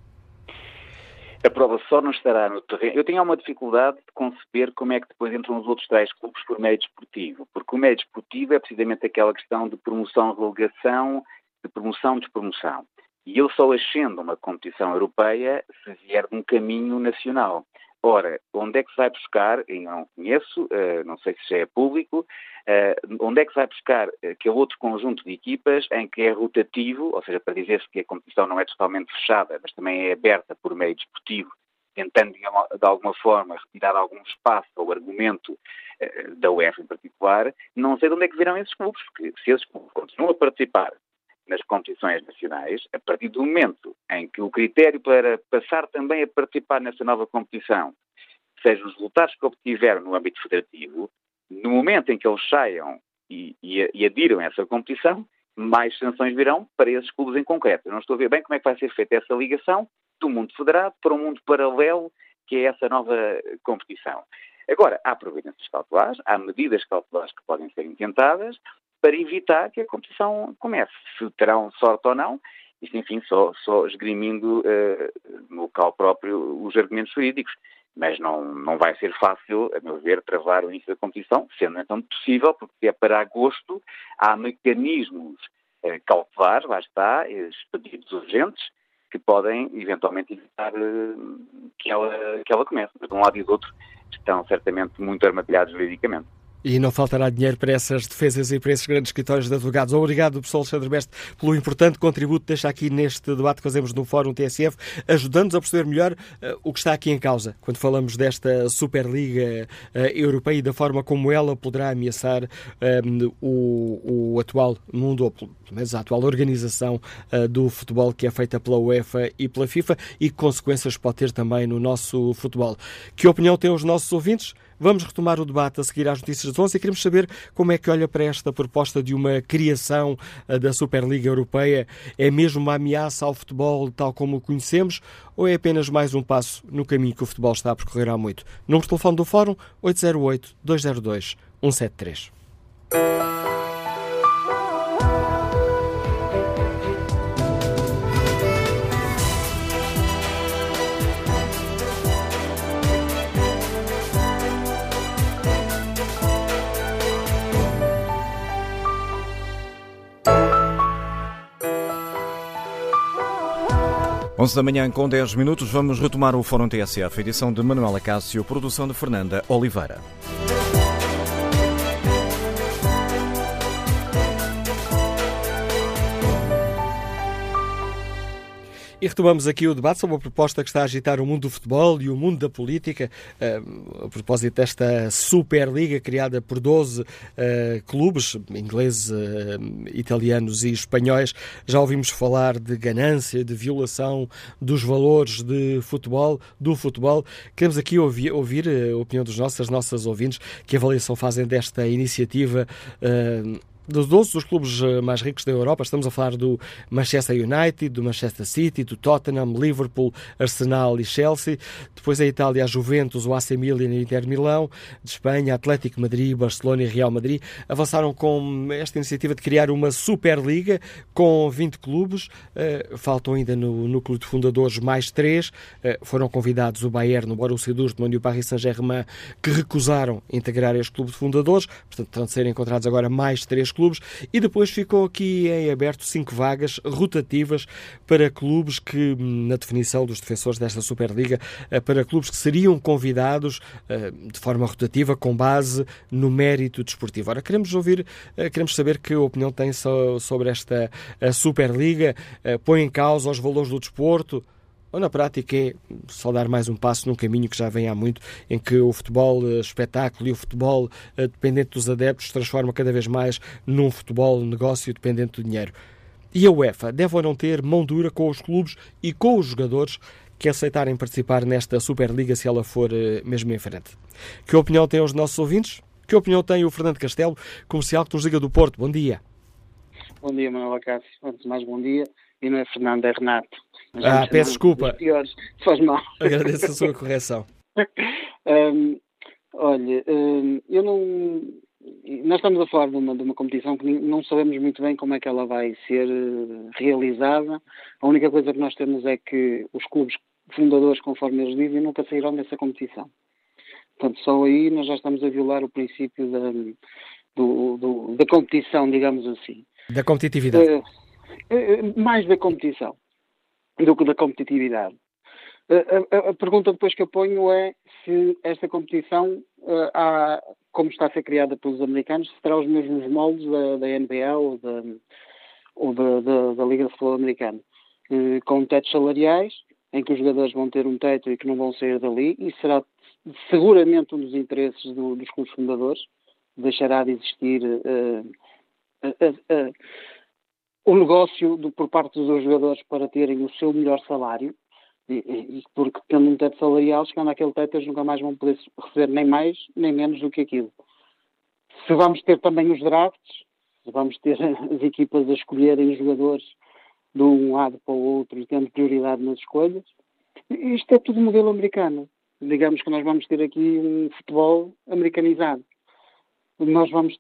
A prova só não estará no terreno. Eu tenho uma dificuldade de conceber como é que depois entram os outros 3 clubes por meio desportivo, porque o meio desportivo é precisamente aquela questão de promoção-relegação, de promoção-despromoção. E ele só ascende uma competição europeia se vier de um caminho nacional. Ora, onde é que se vai buscar, e não conheço, não sei se já é público, onde é que se vai buscar aquele outro conjunto de equipas em que é rotativo, ou seja, para dizer-se que a competição não é totalmente fechada, mas também é aberta por meio desportivo, tentando de alguma forma retirar algum espaço ao argumento da UEFA em particular, não sei de onde é que virão esses clubes, porque se esses clubes continuam a participar nas competições nacionais, a partir do momento em que o critério para passar também a participar nessa nova competição sejam os resultados que obtiveram no âmbito federativo, no momento em que eles saiam e adiram a essa competição, mais sanções virão para esses clubes em concreto. Eu não estou a ver bem como é que vai ser feita essa ligação do mundo federado para um mundo paralelo, que é essa nova competição. Agora, há providências cautelares, há medidas cautelares que podem ser intentadas, para evitar que a competição comece. Se terão sorte ou não, isto, enfim, só esgrimindo no local próprio os argumentos jurídicos. Mas não vai ser fácil, a meu ver, travar o início da competição, sendo então possível, porque é para agosto, há mecanismos cautelares, lá está, pedidos urgentes, que podem eventualmente evitar que ela comece. Mas de um lado e do outro estão certamente muito armadilhados juridicamente. E não faltará dinheiro para essas defesas e para esses grandes escritórios de advogados. Obrigado, professor Alexandre Beste, pelo importante contributo que deixa aqui neste debate que fazemos no Fórum TSF, ajudando-nos a perceber melhor o que está aqui em causa, quando falamos desta Superliga Europeia e da forma como ela poderá ameaçar o atual mundo, ou pelo menos a atual organização do futebol, que é feita pela UEFA e pela FIFA, e que consequências pode ter também no nosso futebol. Que opinião têm os nossos ouvintes? Vamos retomar o debate a seguir às notícias das 11 e queremos saber como é que olha para esta proposta de uma criação da Superliga Europeia. É mesmo uma ameaça ao futebol tal como o conhecemos ou é apenas mais um passo no caminho que o futebol está a percorrer há muito? Número de telefone do Fórum 808-202-173. Onze da manhã com 10 minutos, vamos retomar o Fórum TSF, edição de Manuela Cássio, produção de Fernanda Oliveira. E retomamos aqui o debate sobre uma proposta que está a agitar o mundo do futebol e o mundo da política, a propósito desta Superliga criada por 12 clubes, ingleses, italianos e espanhóis. Já ouvimos falar de ganância, de violação dos valores do futebol. Queremos aqui ouvir a opinião das nossas ouvintes, que avaliação fazem desta iniciativa Dos 12 dos clubes mais ricos da Europa, estamos a falar do Manchester United, do Manchester City, do Tottenham, Liverpool, Arsenal e Chelsea. Depois a Itália, a Juventus, o AC Milan e o Inter Milão. De Espanha, Atlético Madrid, Barcelona e Real Madrid. Avançaram com esta iniciativa de criar uma Superliga com 20 clubes. Faltam ainda no núcleo de fundadores mais 3. Foram convidados o Bayern, o Borussia Dortmund e o Paris Saint-Germain, que recusaram integrar este clube de fundadores. Portanto, terão de ser encontrados agora mais 3 clubes, e depois ficou aqui em aberto 5 vagas rotativas para clubes que, na definição dos defensores desta Superliga, para clubes que seriam convidados de forma rotativa com base no mérito desportivo. Ora, queremos saber que opinião tem sobre esta Superliga. Põe em causa os valores do desporto? Ou na prática é só dar mais um passo num caminho que já vem há muito, em que o futebol espetáculo e o futebol dependente dos adeptos se transforma cada vez mais num futebol negócio dependente do dinheiro. E a UEFA deve ou não ter mão dura com os clubes e com os jogadores que aceitarem participar nesta Superliga se ela for mesmo em frente? Que opinião têm os nossos ouvintes? Que opinião tem o Fernando Castelo, comercial que nos liga do Porto? Bom dia. Bom dia, Manuel Acácio. Antes de mais, bom dia. E não é Fernando, é Renato. Peço desculpa. Piores. Faz mal. Agradeço a sua correção. Olha, nós estamos a falar de uma competição que não sabemos muito bem como é que ela vai ser realizada. A única coisa que nós temos é que os clubes fundadores, conforme eles dizem, nunca sairão dessa competição. Portanto, só aí nós já estamos a violar o princípio da competição, digamos assim. Da competitividade. Mais da competição do que da competitividade. A pergunta depois que eu ponho é se esta competição, como está a ser criada pelos americanos, se terá os mesmos moldes da NBA ou da Liga de Futebol Americano, com tetos salariais, em que os jogadores vão ter um teto e que não vão sair dali, e será seguramente um dos interesses dos clubes fundadores. Deixará de existir o negócio por parte dos jogadores para terem o seu melhor salário, porque tendo um teto salarial, chegando àquele teto, eles nunca mais vão poder receber nem mais nem menos do que aquilo. Se vamos ter também os drafts, se vamos ter as equipas a escolherem os jogadores de um lado para o outro e tendo prioridade nas escolhas, isto é tudo modelo americano. Digamos que nós vamos ter aqui um futebol americanizado. Não vamos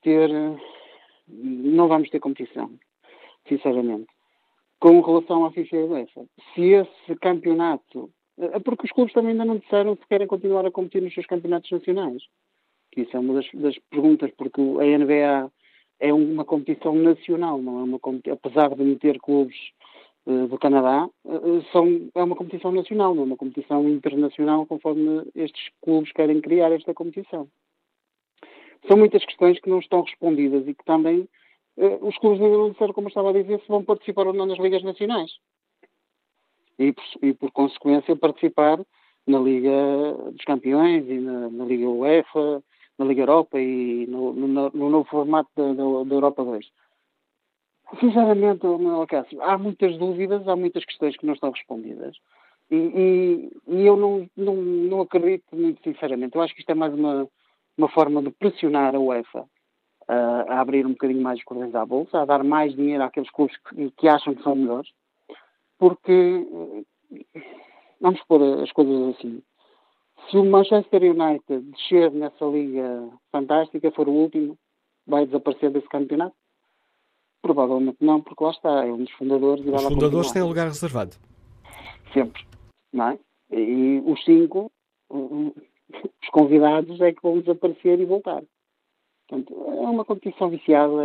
ter competição, sinceramente. Com relação à FIFA e à UEFA, se esse campeonato... Porque os clubes também ainda não disseram se querem continuar a competir nos seus campeonatos nacionais. Isso é uma das perguntas, porque a NBA é uma competição nacional, não é uma competição, apesar de não ter clubes do Canadá, é uma competição nacional, não é uma competição internacional, conforme estes clubes querem criar esta competição. São muitas questões que não estão respondidas e que também os clubes ainda não disseram, como eu estava a dizer, se vão participar ou não nas ligas nacionais. E por consequência, participar na Liga dos Campeões e na Liga UEFA, na Liga Europa e no novo formato da Europa 2. Sinceramente, Cássio, há muitas dúvidas, há muitas questões que não estão respondidas. E eu não acredito muito sinceramente. Eu acho que isto é mais uma forma de pressionar a UEFA a abrir um bocadinho mais os cordões à bolsa, a dar mais dinheiro àqueles clubes que acham que são melhores, porque, vamos pôr as coisas assim, se o Manchester United descer nessa liga fantástica, for o último, vai desaparecer desse campeonato? Provavelmente não, porque lá está, é um dos fundadores. Os fundadores têm lugar reservado. Sempre, não é? E os 5... os convidados é que vão desaparecer e voltar. Portanto, é uma competição viciada,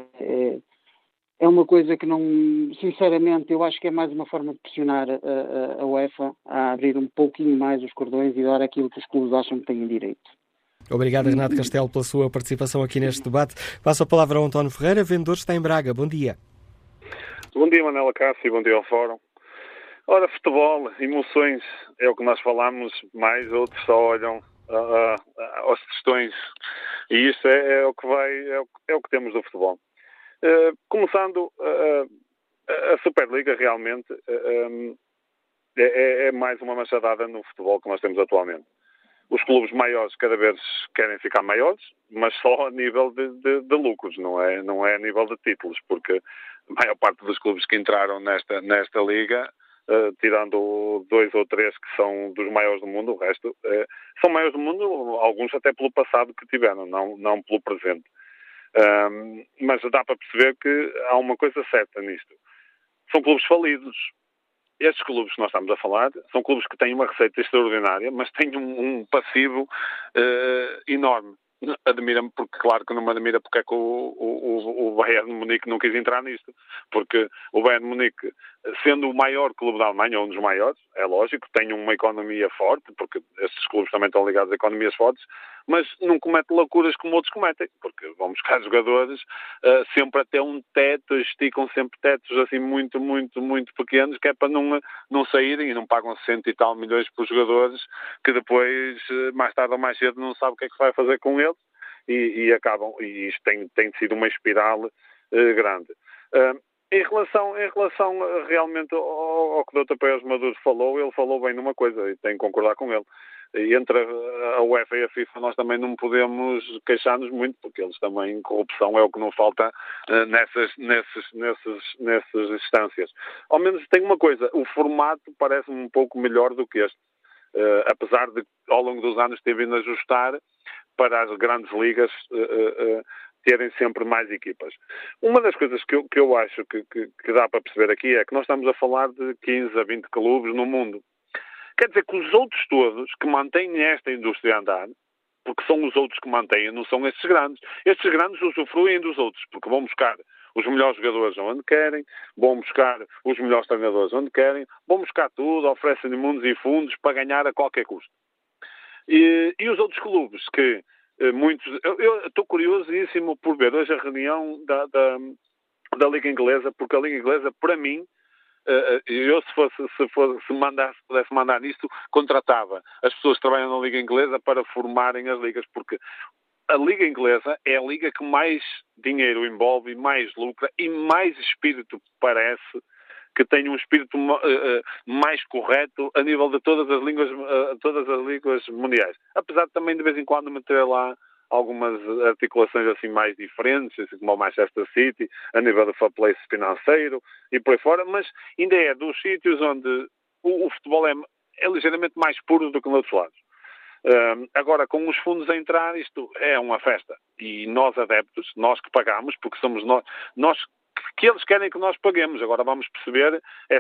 é uma coisa que não... Sinceramente, eu acho que é mais uma forma de pressionar a UEFA a abrir um pouquinho mais os cordões e dar aquilo que os clubes acham que têm direito. Obrigado, Renato Castelo, pela sua participação aqui neste debate. Passo a palavra ao António Ferreira, vendedor, está em Braga. Bom dia. Bom dia, Manuel Acácio, bom dia ao Fórum. Ora, futebol, emoções, é o que nós falamos mais, outros só olham às questões, e isso é o que temos do futebol. Começando, a Superliga realmente é mais uma machadada no futebol que nós temos atualmente. os clubes maiores cada vez querem ficar maiores, mas só a nível de lucros, não é a nível de títulos, porque a maior parte dos clubes que entraram nesta liga, tirando 2 ou 3 que são dos maiores do mundo, o resto são maiores do mundo, alguns até pelo passado que tiveram, não pelo presente. Mas dá para perceber que há uma coisa certa nisto. São clubes falidos. Estes clubes que nós estamos a falar são clubes que têm uma receita extraordinária, mas têm um passivo enorme. Admira-me, porque claro que não me admira porque é que o Bayern de Munique não quis entrar nisto. Porque o Bayern de Munique, sendo o maior clube da Alemanha, ou um dos maiores, é lógico, tem uma economia forte, porque estes clubes também estão ligados a economias fortes, mas não comete loucuras como outros cometem, porque vão buscar jogadores sempre até um teto, esticam sempre tetos assim muito, muito, muito pequenos, que é para não saírem e não pagam 100 e tal milhões por jogadores, que depois, mais tarde ou mais cedo, não sabe o que é que se vai fazer com eles e acabam, e isto tem sido uma espiral grande. Em relação realmente ao que o Dr. Pérez Maduro falou, ele falou bem numa coisa e tenho que concordar com ele. E entre a UEFA e a FIFA nós também não podemos queixar-nos muito, porque eles também, corrupção é o que não falta nessas instâncias. Ao menos tem uma coisa, o formato parece-me um pouco melhor do que este, apesar de ao longo dos anos ter vindo a ajustar para as grandes ligas terem sempre mais equipas. Uma das coisas que eu acho que dá para perceber aqui é que nós estamos a falar de 15 a 20 clubes no mundo. Quer dizer que os outros todos que mantêm esta indústria a andar, porque são os outros que mantêm, não são estes grandes. Estes grandes usufruem dos outros, porque vão buscar os melhores jogadores onde querem, vão buscar os melhores treinadores onde querem, vão buscar tudo, oferecem mundos e fundos para ganhar a qualquer custo. E os outros clubes que muitos... Eu estou curiosíssimo por ver hoje a reunião da Liga Inglesa, porque a Liga Inglesa, para mim, eu se pudesse mandar nisto, contratava as pessoas que trabalham na Liga Inglesa para formarem as ligas, porque a Liga Inglesa é a liga que mais dinheiro envolve, mais lucra e mais espírito parece que tem um espírito mais correto a nível de todas as línguas mundiais. Apesar de também de vez em quando meter lá algumas articulações assim mais diferentes, assim como o Manchester City, a nível de fair play financeiro e por aí fora, mas ainda é dos sítios onde o futebol é ligeiramente mais puro do que nos outros lados. Agora, com os fundos a entrar, isto é uma festa. E nós adeptos, nós que pagamos, porque somos nós que eles querem que nós paguemos. Agora vamos perceber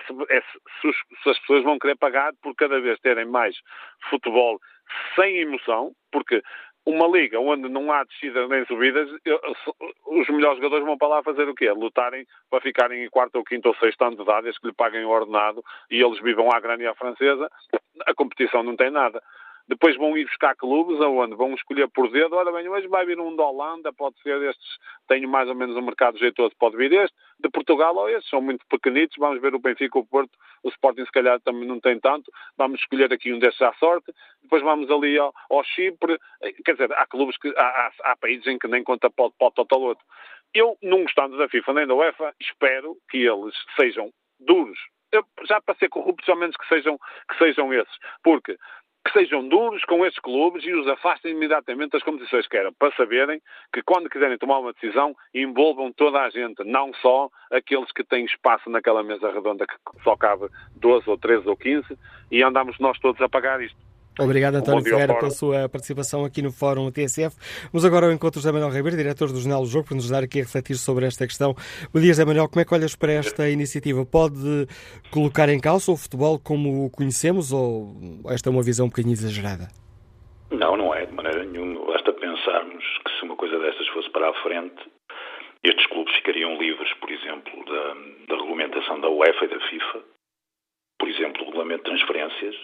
se as pessoas vão querer pagar por cada vez terem mais futebol sem emoção, porque uma liga onde não há descidas nem subidas, os melhores jogadores vão para lá fazer o quê? Lutarem para ficarem em quarto ou quinto ou sexto ano de idade, desde que lhe paguem o ordenado e eles vivam à grande e à francesa. A competição não tem nada. Depois vão ir buscar clubes aonde vão escolher por dedo. Ora bem, hoje vai vir um da Holanda, pode ser estes, tenho mais ou menos um mercado jeitoso, pode vir este. De Portugal, ou estes, são muito pequenitos, vamos ver o Benfica, o Porto, o Sporting se calhar também não tem tanto, vamos escolher aqui um destes à sorte. Depois vamos ali ao Chipre, quer dizer, há clubes que, há países em que nem conta para o total outro. Eu, não gostando da FIFA nem da UEFA, espero que eles sejam duros. Já para ser corruptos, ao menos que sejam esses, porque que sejam duros com estes clubes e os afastem imediatamente das competições que eram, para saberem que quando quiserem tomar uma decisão envolvam toda a gente, não só aqueles que têm espaço naquela mesa redonda que só cabe 12 ou 13 ou 15 e andamos nós todos a pagar isto. Obrigado, António Ferreira, pela sua participação aqui no Fórum TSF. Vamos agora ao encontro de José Manuel Ribeiro, diretor do Jornal do Jogo, para nos ajudar aqui a refletir sobre esta questão. Bom dia, José Manuel. Como é que olhas para esta iniciativa? Pode colocar em causa o futebol como o conhecemos ou esta é uma visão um bocadinho exagerada? Não é de maneira nenhuma. Basta pensarmos que se uma coisa destas fosse para a frente, estes clubes ficariam livres, por exemplo, da regulamentação da UEFA e da FIFA. Por exemplo, o regulamento de transferências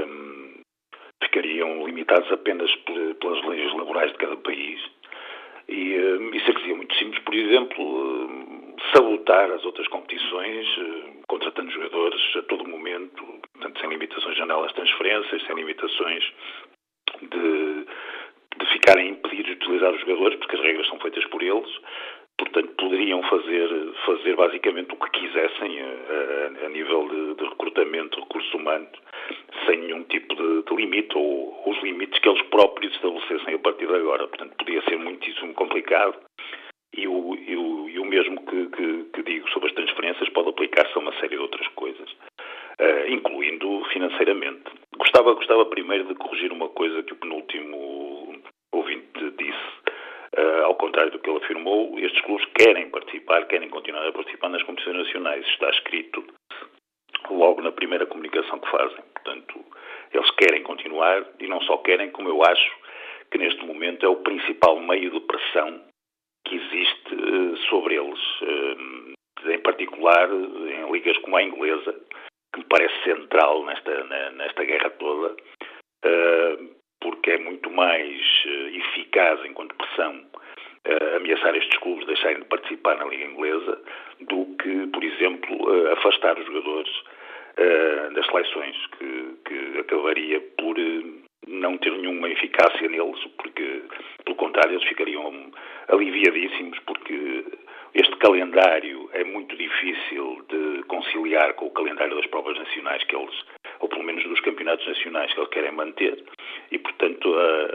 ficariam limitados apenas pelas leis laborais de cada país e isso é que seria muito simples, por exemplo, sabotar as outras competições, contratando jogadores a todo momento, portanto, sem limitações de janelas de transferências, sem limitações de ficarem impedidos de utilizar os jogadores, porque as regras são feitas por eles. Portanto, poderiam fazer basicamente o que quisessem a nível de recrutamento, recursos humanos, sem nenhum tipo de limite, ou os limites que eles próprios estabelecessem a partir de agora. Portanto, podia ser muitíssimo complicado. E o mesmo que digo sobre as transferências pode aplicar-se a uma série de outras coisas, incluindo financeiramente. Gostava primeiro de corrigir uma coisa que o penúltimo ouvinte disse. Ao contrário do que ele afirmou, estes clubes querem continuar a participar nas competições nacionais. Está escrito logo na primeira comunicação que fazem. Portanto, eles querem continuar e não só querem, como eu acho que neste momento é o principal meio de pressão que existe sobre eles. Em particular, em ligas como a inglesa, que me parece central nesta guerra toda, porque é muito mais eficaz enquanto pressão ameaçar estes clubes deixarem de participar na Liga Inglesa do que, por exemplo, afastar os jogadores das seleções, que acabaria por não ter nenhuma eficácia neles, porque, pelo contrário, eles ficariam aliviadíssimos, porque este calendário é muito difícil de conciliar com o calendário das provas nacionais que eles, ou pelo menos dos campeonatos nacionais que eles querem manter, e, portanto,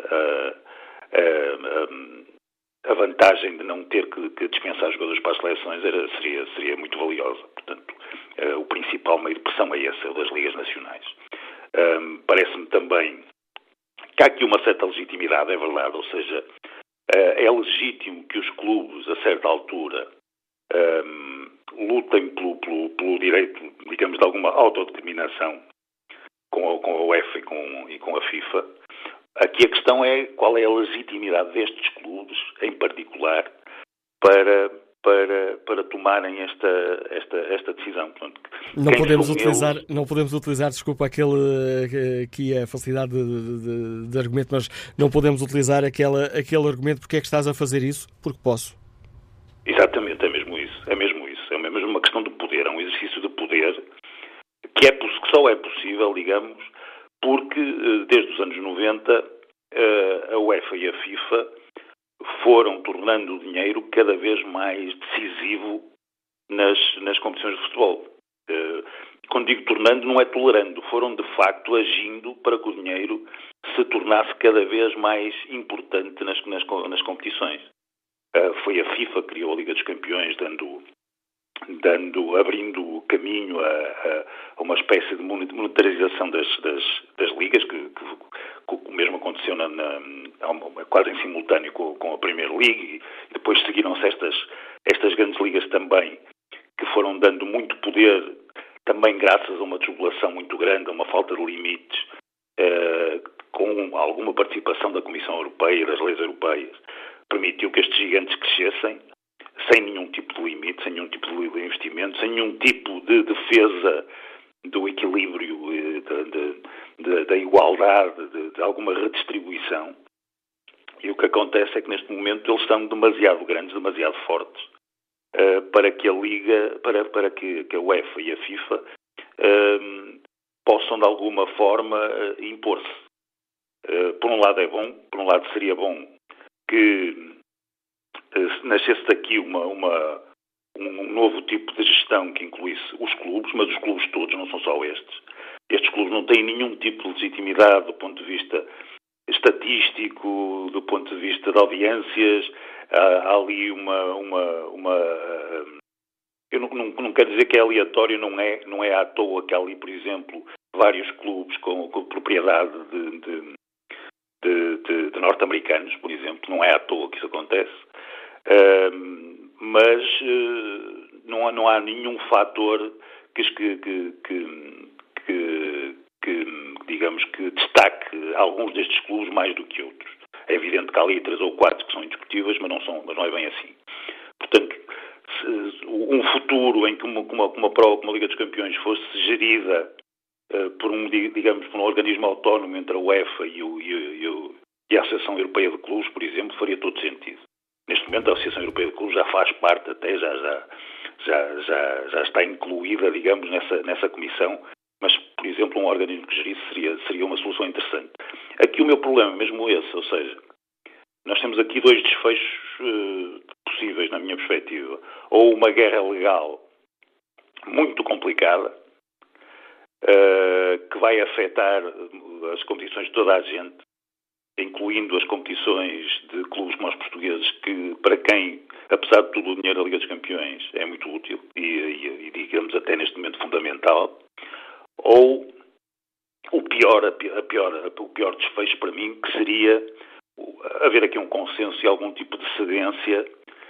a vantagem de não ter que dispensar jogadores para as seleções seria muito valiosa. Portanto, o principal meio de pressão é esse, é o das ligas nacionais. Parece-me também que há aqui uma certa legitimidade, é verdade, ou seja, é legítimo que os clubes, a certa altura, lutem pelo direito, digamos, de alguma autodeterminação com a UEFA e com a FIFA. Aqui a questão é qual é a legitimidade destes clubes, em particular, para tomarem esta decisão. Portanto, não podemos utilizar, desculpa, aqui a facilidade de argumento, mas não podemos utilizar aquele argumento porque é que estás a fazer isso? Porque posso. Exatamente, é mesmo isso. É mesmo uma questão de poder, é um exercício de poder que só é possível, digamos, porque desde os anos 90 a UEFA e a FIFA foram tornando o dinheiro cada vez mais decisivo nas competições de futebol. Quando digo tornando, não é tolerando, foram de facto agindo para que o dinheiro se tornasse cada vez mais importante nas competições. Foi a FIFA que criou a Liga dos Campeões, abrindo caminho a uma espécie de monetarização das ligas, que o mesmo aconteceu quase em simultâneo com a Premier League, e depois seguiram-se estas grandes ligas também, que foram dando muito poder, também graças a uma desregulação muito grande, a uma falta de limites, com alguma participação da Comissão Europeia e das leis europeias, permitiu que estes gigantes crescessem, sem nenhum tipo de limite, sem nenhum tipo de investimento, sem nenhum tipo de defesa do equilíbrio, da igualdade, de alguma redistribuição. E o que acontece é que neste momento eles são demasiado grandes, demasiado fortes, para que a Liga, para que a UEFA e a FIFA possam de alguma forma impor-se. Por um lado seria bom que nascesse daqui um novo tipo de gestão que incluísse os clubes, mas os clubes todos, não são só estes. Estes clubes não têm nenhum tipo de legitimidade do ponto de vista estatístico, do ponto de vista de audiências. Há ali eu não quero dizer que é aleatório, não é à toa que há ali, por exemplo, vários clubes com propriedade de norte-americanos, por exemplo. Não é à toa que isso acontece. Mas não há nenhum fator digamos que destaque alguns destes clubes mais do que outros. É evidente que há ali 3 ou 4 que são indiscutíveis, mas não é bem assim. Portanto, um futuro em que uma Liga dos Campeões fosse gerida por um organismo autónomo entre a UEFA e a Associação Europeia de Clubes, por exemplo, faria todo sentido. Neste momento a Associação Europeia de Clubes já faz parte, até já está incluída, digamos, nessa comissão, mas, por exemplo, um organismo que gerisse seria uma solução interessante. Aqui o meu problema é mesmo esse, ou seja, nós temos aqui 2 desfechos possíveis, na minha perspectiva, ou uma guerra legal muito complicada, que vai afetar as competições de toda a gente, incluindo as competições de clubes como os portugueses, que para quem, apesar de tudo, o dinheiro da Liga dos Campeões é muito útil e digamos até neste momento fundamental, ou o pior desfecho para mim, que seria haver aqui um consenso e algum tipo de cedência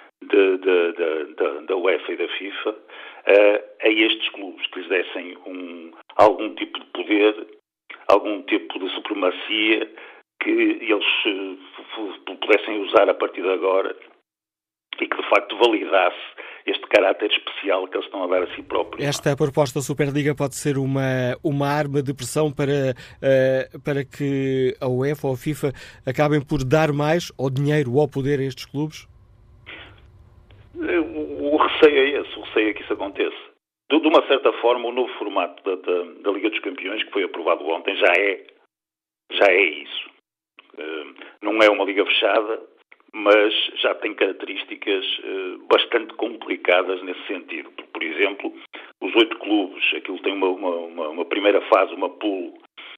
da UEFA e da FIFA a estes clubes, que lhes dessem algum tipo de poder, algum tipo de supremacia, que eles pudessem usar a partir de agora e que de facto validasse este caráter especial que eles estão a dar a si próprios. Esta proposta da Superliga pode ser uma arma de pressão para que a UEFA ou a FIFA acabem por dar mais ao dinheiro ou ao poder a estes clubes? O receio é esse, o receio é que isso aconteça. De uma certa forma, o novo formato da Liga dos Campeões, que foi aprovado ontem, já é isso. Não é uma liga fechada, mas já tem características bastante complicadas nesse sentido. Por exemplo, os 8 clubes, aquilo tem uma primeira fase, uma pool,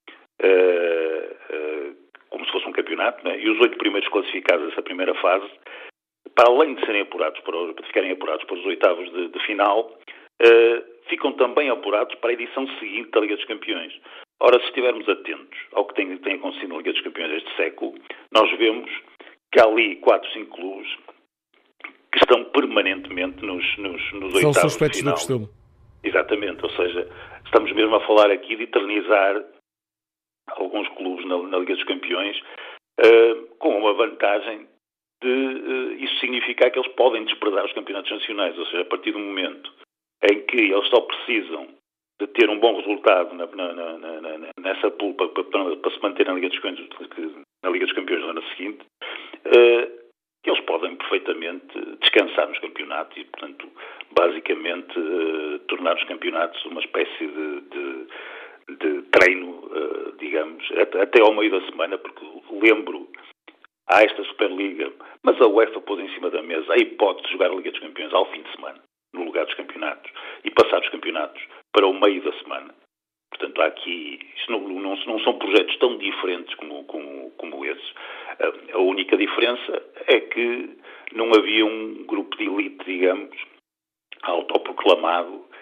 como se fosse um campeonato, né? E os 8 primeiros classificados dessa primeira fase, para além de serem apurados, de ficarem apurados para os oitavos de final, ficam também apurados para a edição seguinte da Liga dos Campeões. Ora, se estivermos atentos ao que tem acontecido na Liga dos Campeões deste século, nós vemos que há ali 4, 5 clubes que estão permanentemente nos oitavos São suspeitos de final. Do costume. Exatamente, ou seja, estamos mesmo a falar aqui de eternizar alguns clubes na Liga dos Campeões, com uma vantagem de isso significar que eles podem desprezar os campeonatos nacionais, ou seja, a partir do momento em que eles só precisam de ter um bom resultado nessa pool para se manter na Liga dos Campeões no ano seguinte, eles podem perfeitamente descansar nos campeonatos e, portanto, basicamente tornar os campeonatos uma espécie de treino, digamos, até ao meio da semana, porque lembro, há esta Superliga, mas a UEFA pôs em cima da mesa a hipótese de jogar a Liga dos Campeões ao fim de semana, no lugar dos campeonatos, e passar os campeonatos para o meio da semana. Portanto, há aqui, isto não são projetos tão diferentes como esses. A única diferença é que não havia um grupo de elite, digamos, autoproclamado,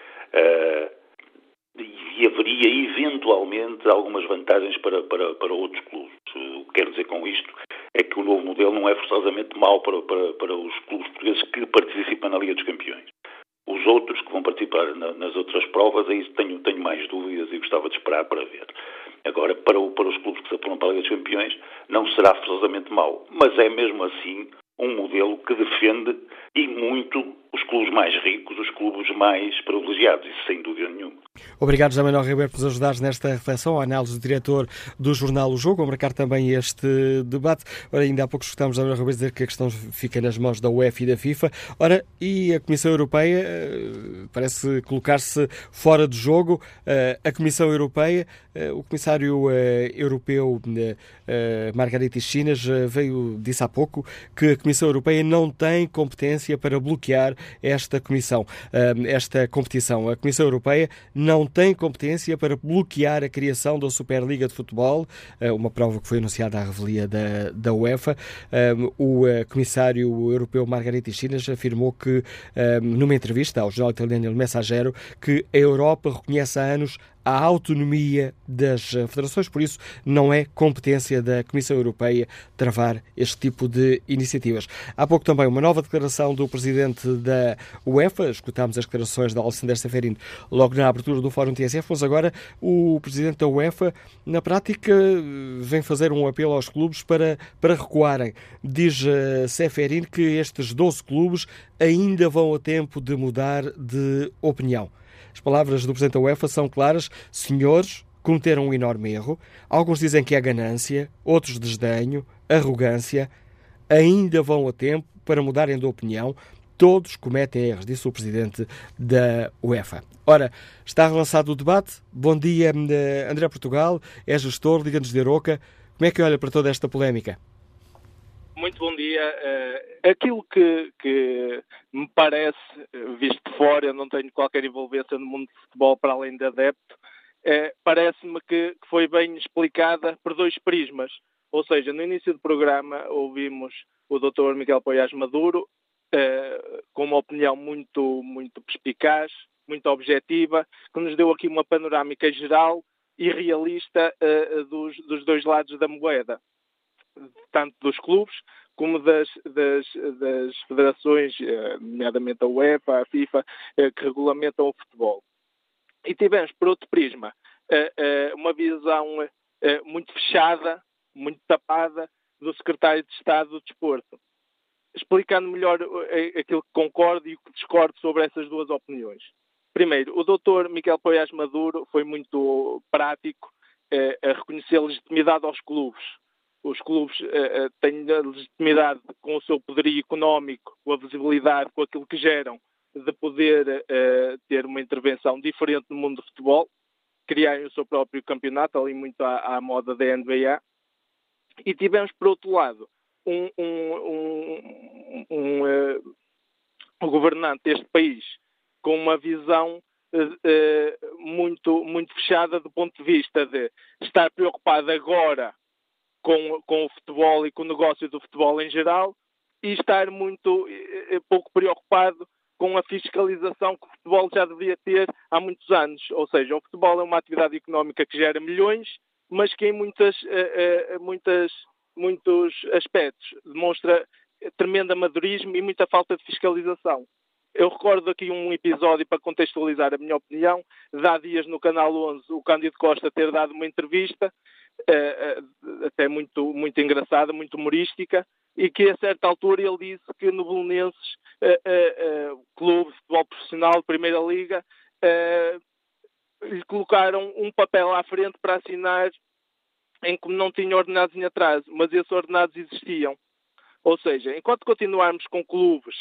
e haveria eventualmente algumas vantagens para outros clubes. O que quero dizer com isto é que o novo modelo não é forçosamente mau para os clubes portugueses que participam na Liga dos Campeões. Os outros que vão participar nas outras provas, aí tenho mais dúvidas e gostava de esperar para ver. Agora, para os clubes que se apuram para a Liga dos Campeões, não será forçosamente mau, mas é mesmo assim um modelo que defende e muito os clubes mais ricos, os clubes mais privilegiados, isso sem dúvida nenhuma. Obrigado, José Manuel Ribeiro, por nos ajudares nesta reflexão, a análise do diretor do jornal O Jogo, a marcar também este debate. Ora, ainda há pouco escutámos José Manuel Ribeiro dizer que a questão fica nas mãos da UEFA e da FIFA. Ora, e a Comissão Europeia parece colocar-se fora do jogo. A Comissão Europeia, o Comissário Europeu Margaritis Schinas disse há pouco que a Comissão Europeia não tem competência para bloquear esta competição. A Comissão Europeia não tem competência para bloquear a criação da Superliga de Futebol, uma prova que foi anunciada à revelia da UEFA. O Comissário Europeu Margaritis Schinas afirmou que, numa entrevista ao jornal italiano Il Messaggero, que a Europa reconhece há anos a autonomia das federações, por isso não é competência da Comissão Europeia travar este tipo de iniciativas. Há pouco também uma nova declaração do Presidente da UEFA, escutámos as declarações de Alexander Ceferin logo na abertura do Fórum TSF, mas agora o Presidente da UEFA, na prática, vem fazer um apelo aos clubes para recuarem. Diz Ceferin que estes 12 clubes ainda vão a tempo de mudar de opinião. As palavras do Presidente da UEFA são claras. Senhores, cometeram um enorme erro. Alguns dizem que é ganância, outros desdenho, arrogância. Ainda vão a tempo para mudarem de opinião. Todos cometem erros, disse o Presidente da UEFA. Ora, está relançado o debate. Bom dia, André Portugal, é gestor, Liga-nos de Aroca. Como é que olha para toda esta polémica? Muito bom dia. Aquilo que me parece, visto de fora, eu não tenho qualquer envolvência no mundo de futebol para além de adepto, parece-me que foi bem explicada por dois prismas. Ou seja, no início do programa ouvimos o Dr. Miguel Poiás Maduro com uma opinião muito, muito perspicaz, muito objetiva, que nos deu aqui uma panorâmica geral e realista dos dois lados da moeda, tanto dos clubes como das federações, nomeadamente a UEFA, a FIFA, que regulamentam o futebol. E tivemos, por outro prisma, uma visão muito fechada, muito tapada, do secretário de Estado do Desporto, explicando melhor aquilo que concordo e o que discordo sobre essas duas opiniões. Primeiro, o Dr. Miguel Poiás Maduro foi muito prático a reconhecer a legitimidade aos clubes. Os clubes têm a legitimidade com o seu poderio económico, com a visibilidade, com aquilo que geram, de poder ter uma intervenção diferente no mundo do futebol, criarem o seu próprio campeonato, ali muito à moda da NBA. E tivemos, por outro lado, um governante deste país com uma visão muito, muito fechada do ponto de vista de estar preocupado agora com o futebol e com o negócio do futebol em geral e estar muito pouco preocupado com a fiscalização que o futebol já devia ter há muitos anos. Ou seja, o futebol é uma atividade económica que gera milhões, mas que em muitos aspectos demonstra tremendo amadorismo e muita falta de fiscalização. Eu recordo aqui um episódio para contextualizar a minha opinião. Há dias no Canal 11 o Cândido Costa ter dado uma entrevista, até muito, muito engraçada, muito humorística, e que a certa altura ele disse que no Belenenses, clube de futebol profissional, Primeira Liga, lhe colocaram um papel à frente para assinar em que não tinha ordenados em atraso, mas esses ordenados existiam. Ou seja, enquanto continuarmos com clubes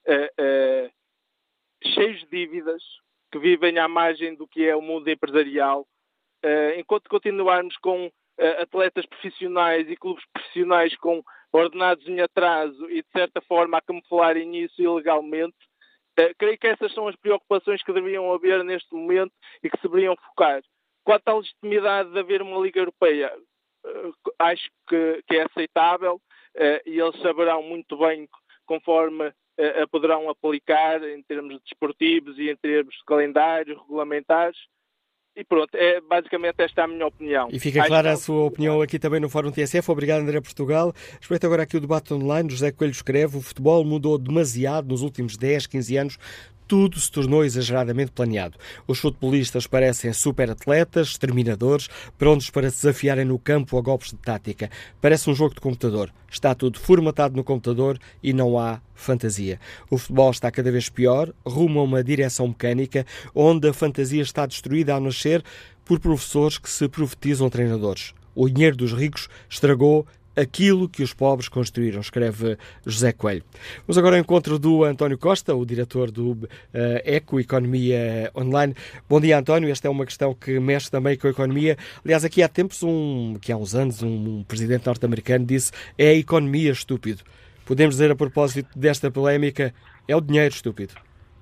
cheios de dívidas, que vivem à margem do que é o mundo empresarial, enquanto continuarmos com atletas profissionais e clubes profissionais com ordenados em atraso e, de certa forma, a camuflarem isso ilegalmente, creio que essas são as preocupações que deveriam haver neste momento e que se deveriam focar. Quanto à legitimidade de haver uma Liga Europeia, acho que é aceitável e eles saberão muito bem conforme a poderão aplicar em termos desportivos e em termos de calendários regulamentares. E pronto, basicamente esta é a minha opinião. E fica clara a sua opinião aqui também no Fórum TSF. Obrigado, André Portugal. Respeito agora aqui o debate online. José Coelho escreve: o futebol mudou demasiado nos últimos 10, 15 anos. Tudo se tornou exageradamente planeado. Os futebolistas parecem superatletas, exterminadores, prontos para se desafiarem no campo a golpes de tática. Parece um jogo de computador. Está tudo formatado no computador e não há fantasia. O futebol está cada vez pior, rumo a uma direção mecânica, onde a fantasia está destruída ao nascer por professores que se profetizam treinadores. O dinheiro dos ricos estragou aquilo que os pobres construíram, escreve José Coelho. Vamos agora ao encontro do António Costa, o diretor do ECO, Economia Online. Bom dia, António. Esta é uma questão que mexe também com a economia. Aliás, aqui há tempos, há uns anos, um presidente norte-americano disse: é a economia estúpido. Podemos dizer, a propósito desta polémica, é o dinheiro estúpido.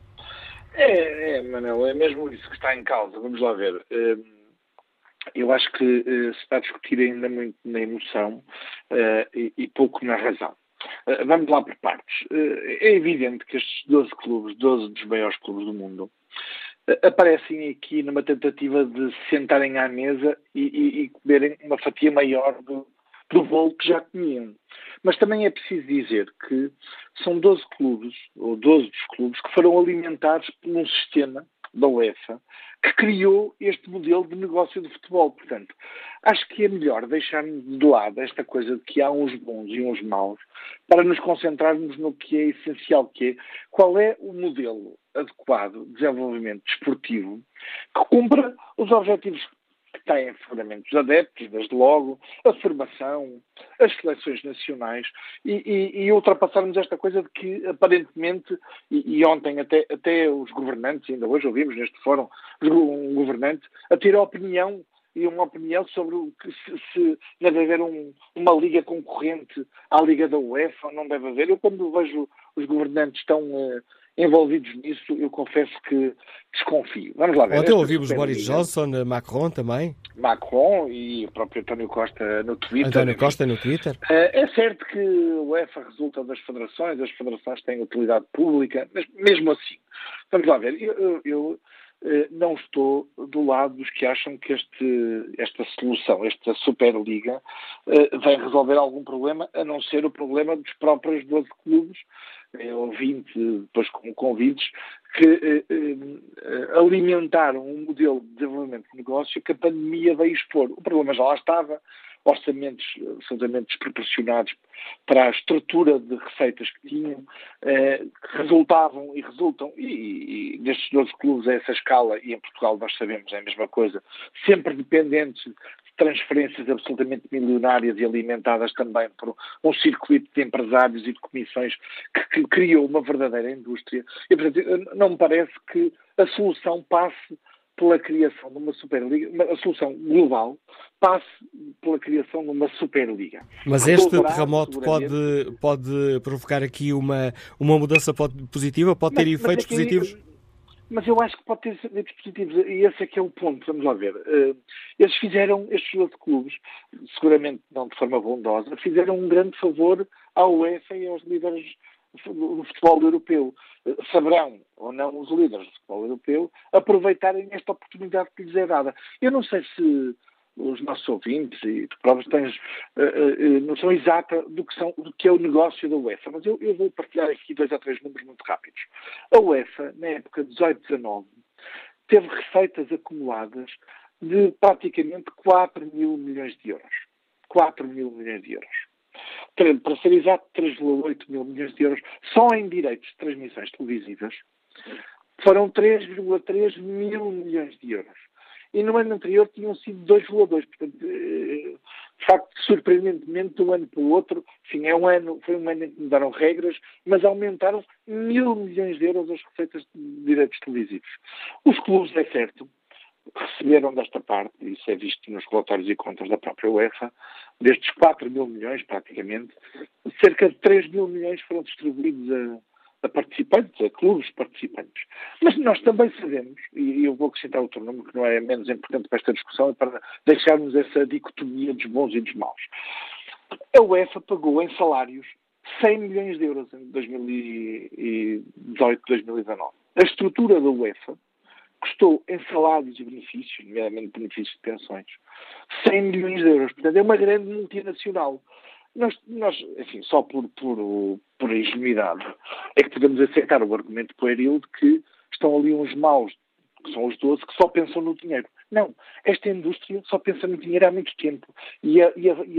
Manel, é mesmo isso que está em causa. Vamos lá ver. Eu acho que se está a discutir ainda muito na emoção e pouco na razão. Vamos lá por partes. É evidente que estes 12 clubes, 12 dos maiores clubes do mundo, aparecem aqui numa tentativa de se sentarem à mesa e comerem uma fatia maior do bolo que já comiam. Mas também é preciso dizer que são 12 clubes, ou 12 dos clubes, que foram alimentados por um sistema da UEFA que criou este modelo de negócio de futebol. Portanto, acho que é melhor deixarmos de lado esta coisa de que há uns bons e uns maus para nos concentrarmos no que é essencial, que é qual é o modelo adequado de desenvolvimento desportivo que cumpra os objetivos que têm fundamentos adeptos, desde logo, a formação, as seleções nacionais e ultrapassarmos esta coisa de que, aparentemente, e ontem até os governantes, ainda hoje ouvimos neste fórum, um governante a ter a opinião e uma opinião sobre se deve haver uma liga concorrente à liga da UEFA ou não deve haver. Eu, quando vejo os governantes tão envolvidos nisso, eu confesso que desconfio. Vamos lá ver. Ontem ouvimos Boris Johnson, Macron também. Macron e o próprio António Costa no Twitter. António Costa no Twitter. É certo que o UEFA resulta das federações, as federações têm utilidade pública, mas mesmo assim, vamos lá ver, eu não estou do lado dos que acham que esta solução, esta Superliga, vai resolver algum problema, a não ser o problema dos próprios 12 clubes, ou 20, depois com convites, que alimentaram um modelo de desenvolvimento de negócio que a pandemia veio expor. O problema já lá estava, orçamentos absolutamente desproporcionados para a estrutura de receitas que tinham, que resultavam e resultam, e destes 12 clubes a essa escala, e em Portugal nós sabemos é a mesma coisa, sempre dependentes de transferências absolutamente milionárias e alimentadas também por um circuito de empresários e de comissões que criou uma verdadeira indústria. E, portanto, não me parece que a solução passe pela criação de uma Superliga, a solução global passe pela criação de uma Superliga. Mas este terremoto pode provocar aqui uma mudança positiva? Pode ter efeitos positivos? Mas eu acho que pode ter efeitos positivos, e esse é que é o ponto. Vamos lá ver. Estes 12 clubes, seguramente não de forma bondosa, fizeram um grande favor à UEFA e aos líderes do futebol europeu. Saberão, ou não, os líderes do futebol europeu aproveitarem esta oportunidade que lhes é dada. Eu não sei se os nossos ouvintes e tu próprios tens noção exata do que é o negócio da UEFA, mas eu vou partilhar aqui 2 ou 3 números muito rápidos. A UEFA, na época 18-19, teve receitas acumuladas de praticamente 4 mil milhões de euros. 4 mil milhões de euros. Para ser exato, 3,8 mil milhões de euros só em direitos de transmissões televisivas foram 3,3 mil milhões de euros. E no ano anterior tinham sido 2,2. Portanto, de facto, surpreendentemente, de um ano para o outro, enfim, foi um ano em que mudaram regras, mas aumentaram 1.000 milhões de euros as receitas de direitos televisivos. Os clubes, é certo, receberam desta parte, e isso é visto nos relatórios e contas da própria UEFA, destes 4 mil milhões, praticamente, cerca de 3 mil milhões foram distribuídos a participantes, a clubes participantes. Mas nós também sabemos, e eu vou acrescentar outro número que não é menos importante para esta discussão, é para deixarmos essa dicotomia dos bons e dos maus. A UEFA pagou em salários 100 milhões de euros em 2018-2019. A estrutura da UEFA custou em salários e benefícios, nomeadamente benefícios de pensões, 100 milhões de euros. Portanto, é uma grande multinacional. Nós enfim, só por ingenuidade, é que podemos aceitar o argumento pueril de que estão ali uns maus, que são os 12, que só pensam no dinheiro. Não, esta indústria só pensa no dinheiro há muito tempo. E a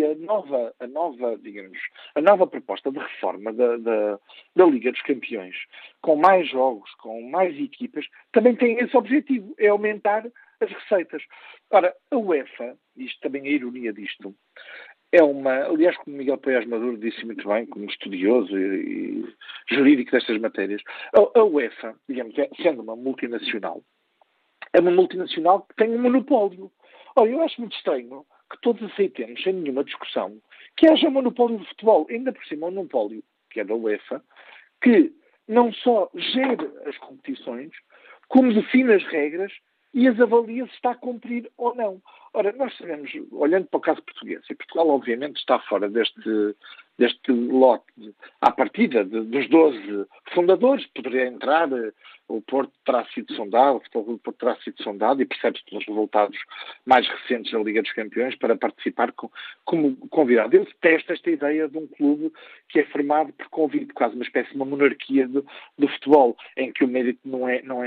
nova proposta de reforma da Liga dos Campeões, com mais jogos, com mais equipas, também tem esse objetivo, é aumentar as receitas. Ora, a UEFA, isto também é a ironia disto, aliás, como Miguel Poiás Maduro disse muito bem, como estudioso e jurídico destas matérias, a UEFA, digamos, sendo uma multinacional, é uma multinacional que tem um monopólio. Olha, eu acho muito estranho que todos aceitemos, sem nenhuma discussão, que haja um monopólio de futebol, ainda por cima um monopólio, que é da UEFA, que não só gere as competições, como define as regras e as avalia se está a cumprir ou não. Ora, nós sabemos, olhando para o caso português, e Portugal obviamente está fora deste lote à partida dos 12 fundadores, poderia entrar, o Porto terá sido sondado, o Futebol do Porto terá sido sondado e percebe-se pelos resultados mais recentes da Liga dos Campeões para participar como convidado. Eu detesto esta ideia de um clube que é formado por convite, quase uma espécie de uma monarquia do futebol, em que o mérito não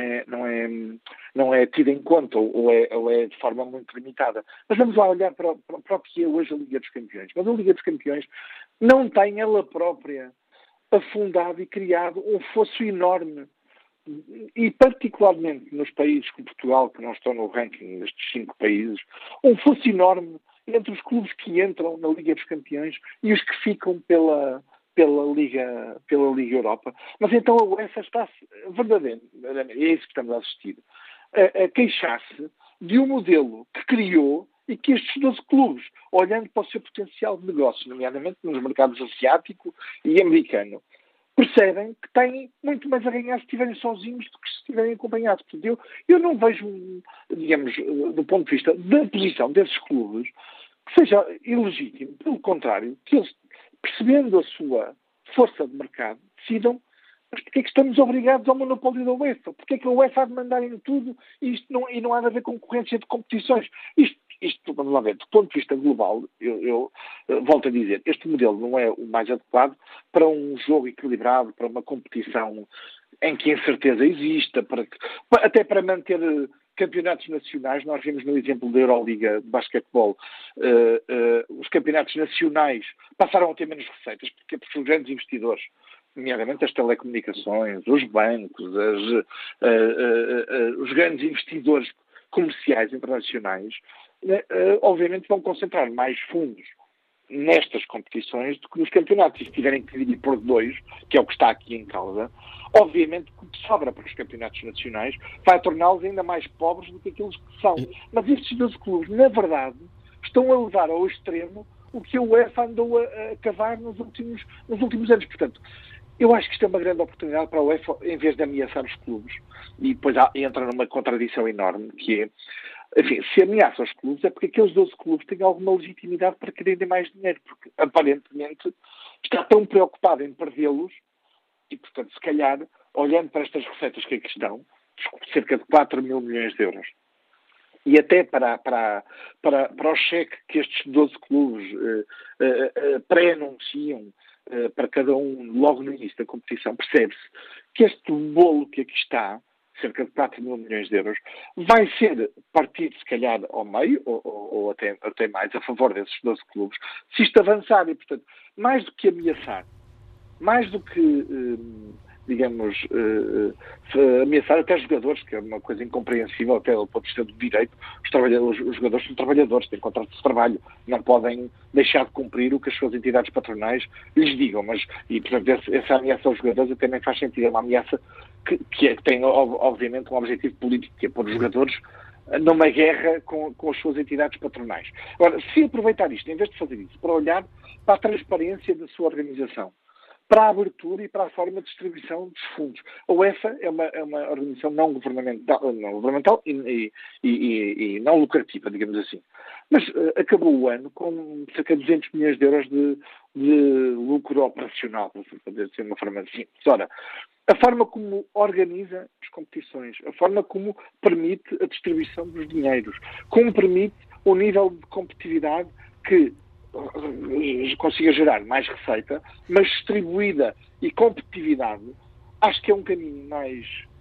é tido em conta ou é de forma muito limitada. Mas vamos lá olhar para o que é hoje a Liga dos Campeões. Mas a Liga dos Campeões não tem ela própria afundado e criado um fosso enorme. E particularmente nos países como Portugal, que não estão no ranking destes 5 países, um fosso enorme entre os clubes que entram na Liga dos Campeões e os que ficam pela Liga Europa. Mas então a UEFA está verdadeiramente, é isso que estamos a assistir, a queixar-se de um modelo que criou e que estes 12 clubes, olhando para o seu potencial de negócio, nomeadamente nos mercados asiático e americano, percebem que têm muito mais a ganhar se estiverem sozinhos do que se estiverem acompanhados. Portanto, eu não vejo, digamos, do ponto de vista da posição desses clubes, que seja ilegítimo. Pelo contrário, que eles, percebendo a sua força de mercado, decidam, mas porque é que estamos obrigados ao monopólio da UEFA? Porque é que a UEFA há de mandar em tudo e não há de haver concorrência de competições? Isto, vamos lá ver, do ponto de vista global, eu volto a dizer, este modelo não é o mais adequado para um jogo equilibrado, para uma competição em que a incerteza exista, até para manter campeonatos nacionais. Nós vimos no exemplo da Euroliga de basquetebol, os campeonatos nacionais passaram a ter menos receitas, porque os grandes investidores, nomeadamente as telecomunicações, os bancos, os grandes investidores comerciais internacionais, obviamente vão concentrar mais fundos nestas competições do que nos campeonatos. E se tiverem que dividir por 2, que é o que está aqui em causa, obviamente o que sobra para os campeonatos nacionais vai torná-los ainda mais pobres do que aqueles que são. Mas estes 12 clubes, na verdade, estão a levar ao extremo o que a UEFA andou a cavar nos últimos anos. Portanto, eu acho que isto é uma grande oportunidade para a UEFA, em vez de ameaçar os clubes. E depois entra numa contradição enorme, que é, enfim, se ameaça os clubes é porque aqueles 12 clubes têm alguma legitimidade para quererem mais dinheiro, porque aparentemente está tão preocupado em perdê-los e, portanto, se calhar, olhando para estas receitas que aqui estão, cerca de 4 mil milhões de euros, e até para o cheque que estes 12 clubes pré-anunciam para cada um logo no início da competição, percebe-se que este bolo que aqui está, cerca de 4 mil milhões de euros, vai ser partido, se calhar, ao meio, ou até mais, a favor desses 12 clubes, se isto avançar. E, portanto, mais do que ameaçar, mais do que, digamos, ameaçar até jogadores, que é uma coisa incompreensível até do ponto de vista do direito. Os jogadores são trabalhadores, têm contratos de trabalho, não podem deixar de cumprir o que as suas entidades patronais lhes digam. E, portanto, essa ameaça aos jogadores até nem faz sentido. É uma ameaça que tem, obviamente, um objetivo político, que é pôr os jogadores numa guerra com as suas entidades patronais. Agora, se aproveitar isto, em vez de fazer isso, para olhar para a transparência da sua organização, para a abertura e para a forma de distribuição dos fundos. A UEFA é uma organização não governamental e não lucrativa, digamos assim. Mas acabou o ano com cerca de 200 milhões de euros de lucro operacional, para dizer de uma forma simples. Ora, a forma como organiza as competições, a forma como permite a distribuição dos dinheiros, como permite o nível de competitividade que consiga gerar mais receita, mas distribuída e competitividade, acho que é um caminho mais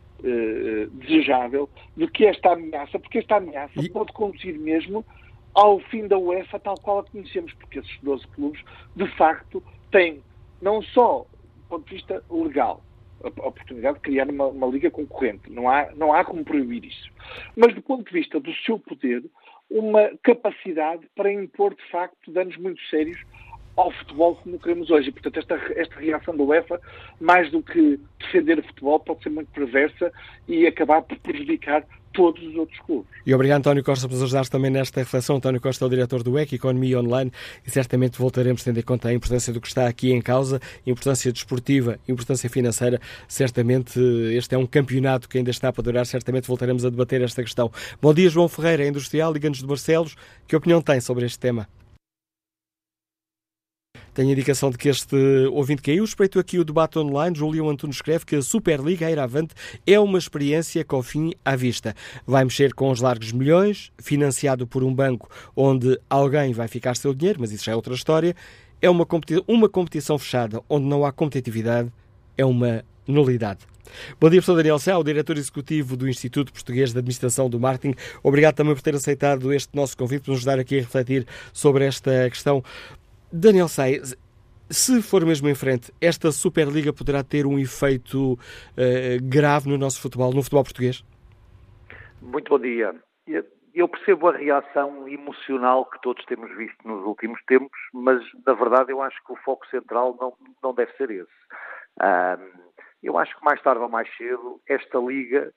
desejável do que esta ameaça, porque esta ameaça pode conduzir mesmo ao fim da UEFA tal qual a conhecemos, porque esses 12 clubes, de facto, têm não só do ponto de vista legal a oportunidade de criar uma liga concorrente, não há como proibir isso, mas do ponto de vista do seu poder, uma capacidade para impor, de facto, danos muito sérios ao futebol como queremos hoje. E, portanto, esta reação da UEFA, mais do que defender o futebol, pode ser muito perversa e acabar por prejudicar todos os outros clubes. E obrigado, António Costa, por nos ajudar também nesta reflexão. António Costa é o diretor do EC, Economia Online, e certamente voltaremos, tendo em conta a importância do que está aqui em causa, importância desportiva, importância financeira. Certamente este é um campeonato que ainda está para durar, certamente voltaremos a debater esta questão. Bom dia, João Ferreira, industrial, Liga-nos de Barcelos. Que opinião tem sobre este tema? Tenho a indicação de que este ouvinte caiu. Espreito aqui o debate online. Julião Antunes escreve que a Superliga a ir avante é uma experiência com o fim à vista. Vai mexer com os largos milhões, financiado por um banco onde alguém vai ficar seu dinheiro, mas isso já é outra história. É uma competição fechada onde não há competitividade. É uma nulidade. Bom dia, professor Daniel Sá, o diretor executivo do Instituto Português de Administração do Marketing. Obrigado também por ter aceitado este nosso convite, por nos ajudar aqui a refletir sobre esta questão. Daniel Sá, se for mesmo em frente, esta Superliga poderá ter um efeito grave no nosso futebol, no futebol português? Muito bom dia. Eu percebo a reação emocional que todos temos visto nos últimos tempos, mas, na verdade, eu acho que o foco central não deve ser esse. Eu acho que mais tarde ou mais cedo esta Liga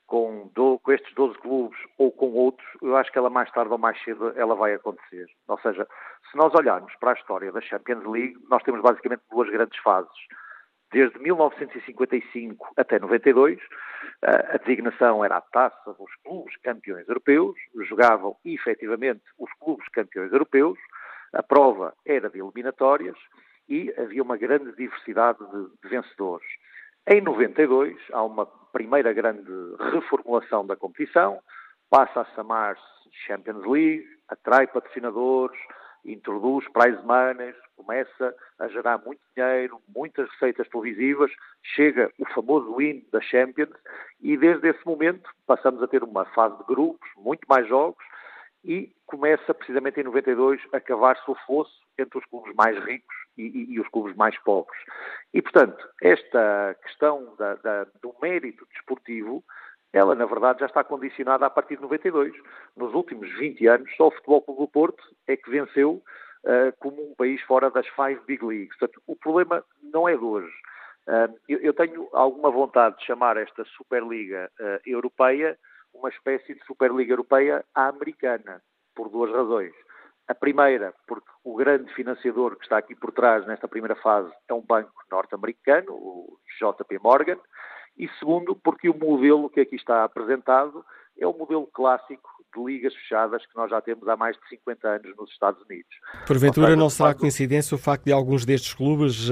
com estes 12 clubes ou com outros, eu acho que ela mais tarde ou mais cedo ela vai acontecer. Ou seja, se nós olharmos para a história da Champions League, nós temos basicamente duas grandes fases. Desde 1955 até 92, a designação era a taça dos clubes campeões europeus, jogavam efetivamente os clubes campeões europeus, a prova era de eliminatórias e havia uma grande diversidade de vencedores. Em 92, há uma primeira grande reformulação da competição, passa a chamar-se Champions League, atrai patrocinadores, introduz prize money, começa a gerar muito dinheiro, muitas receitas televisivas, chega o famoso hino da Champions e desde esse momento passamos a ter uma fase de grupos, muito mais jogos e começa precisamente em 92 a cavar-se o fosso entre os clubes mais ricos e os clubes mais pobres. E, portanto, esta questão do mérito desportivo, ela, na verdade, já está condicionada a partir de 92. Nos últimos 20 anos, só o Futebol Clube do Porto é que venceu como um país fora das 5 Big Leagues. Portanto, o problema não é de hoje. Eu tenho alguma vontade de chamar esta Superliga Europeia uma espécie de Superliga Europeia à americana, por duas razões. A primeira, porque o grande financiador que está aqui por trás nesta primeira fase é um banco norte-americano, o JP Morgan, e segundo, porque o modelo que aqui está apresentado é o modelo clássico de ligas fechadas que nós já temos há mais de 50 anos nos Estados Unidos. Porventura não será coincidência o facto de alguns destes clubes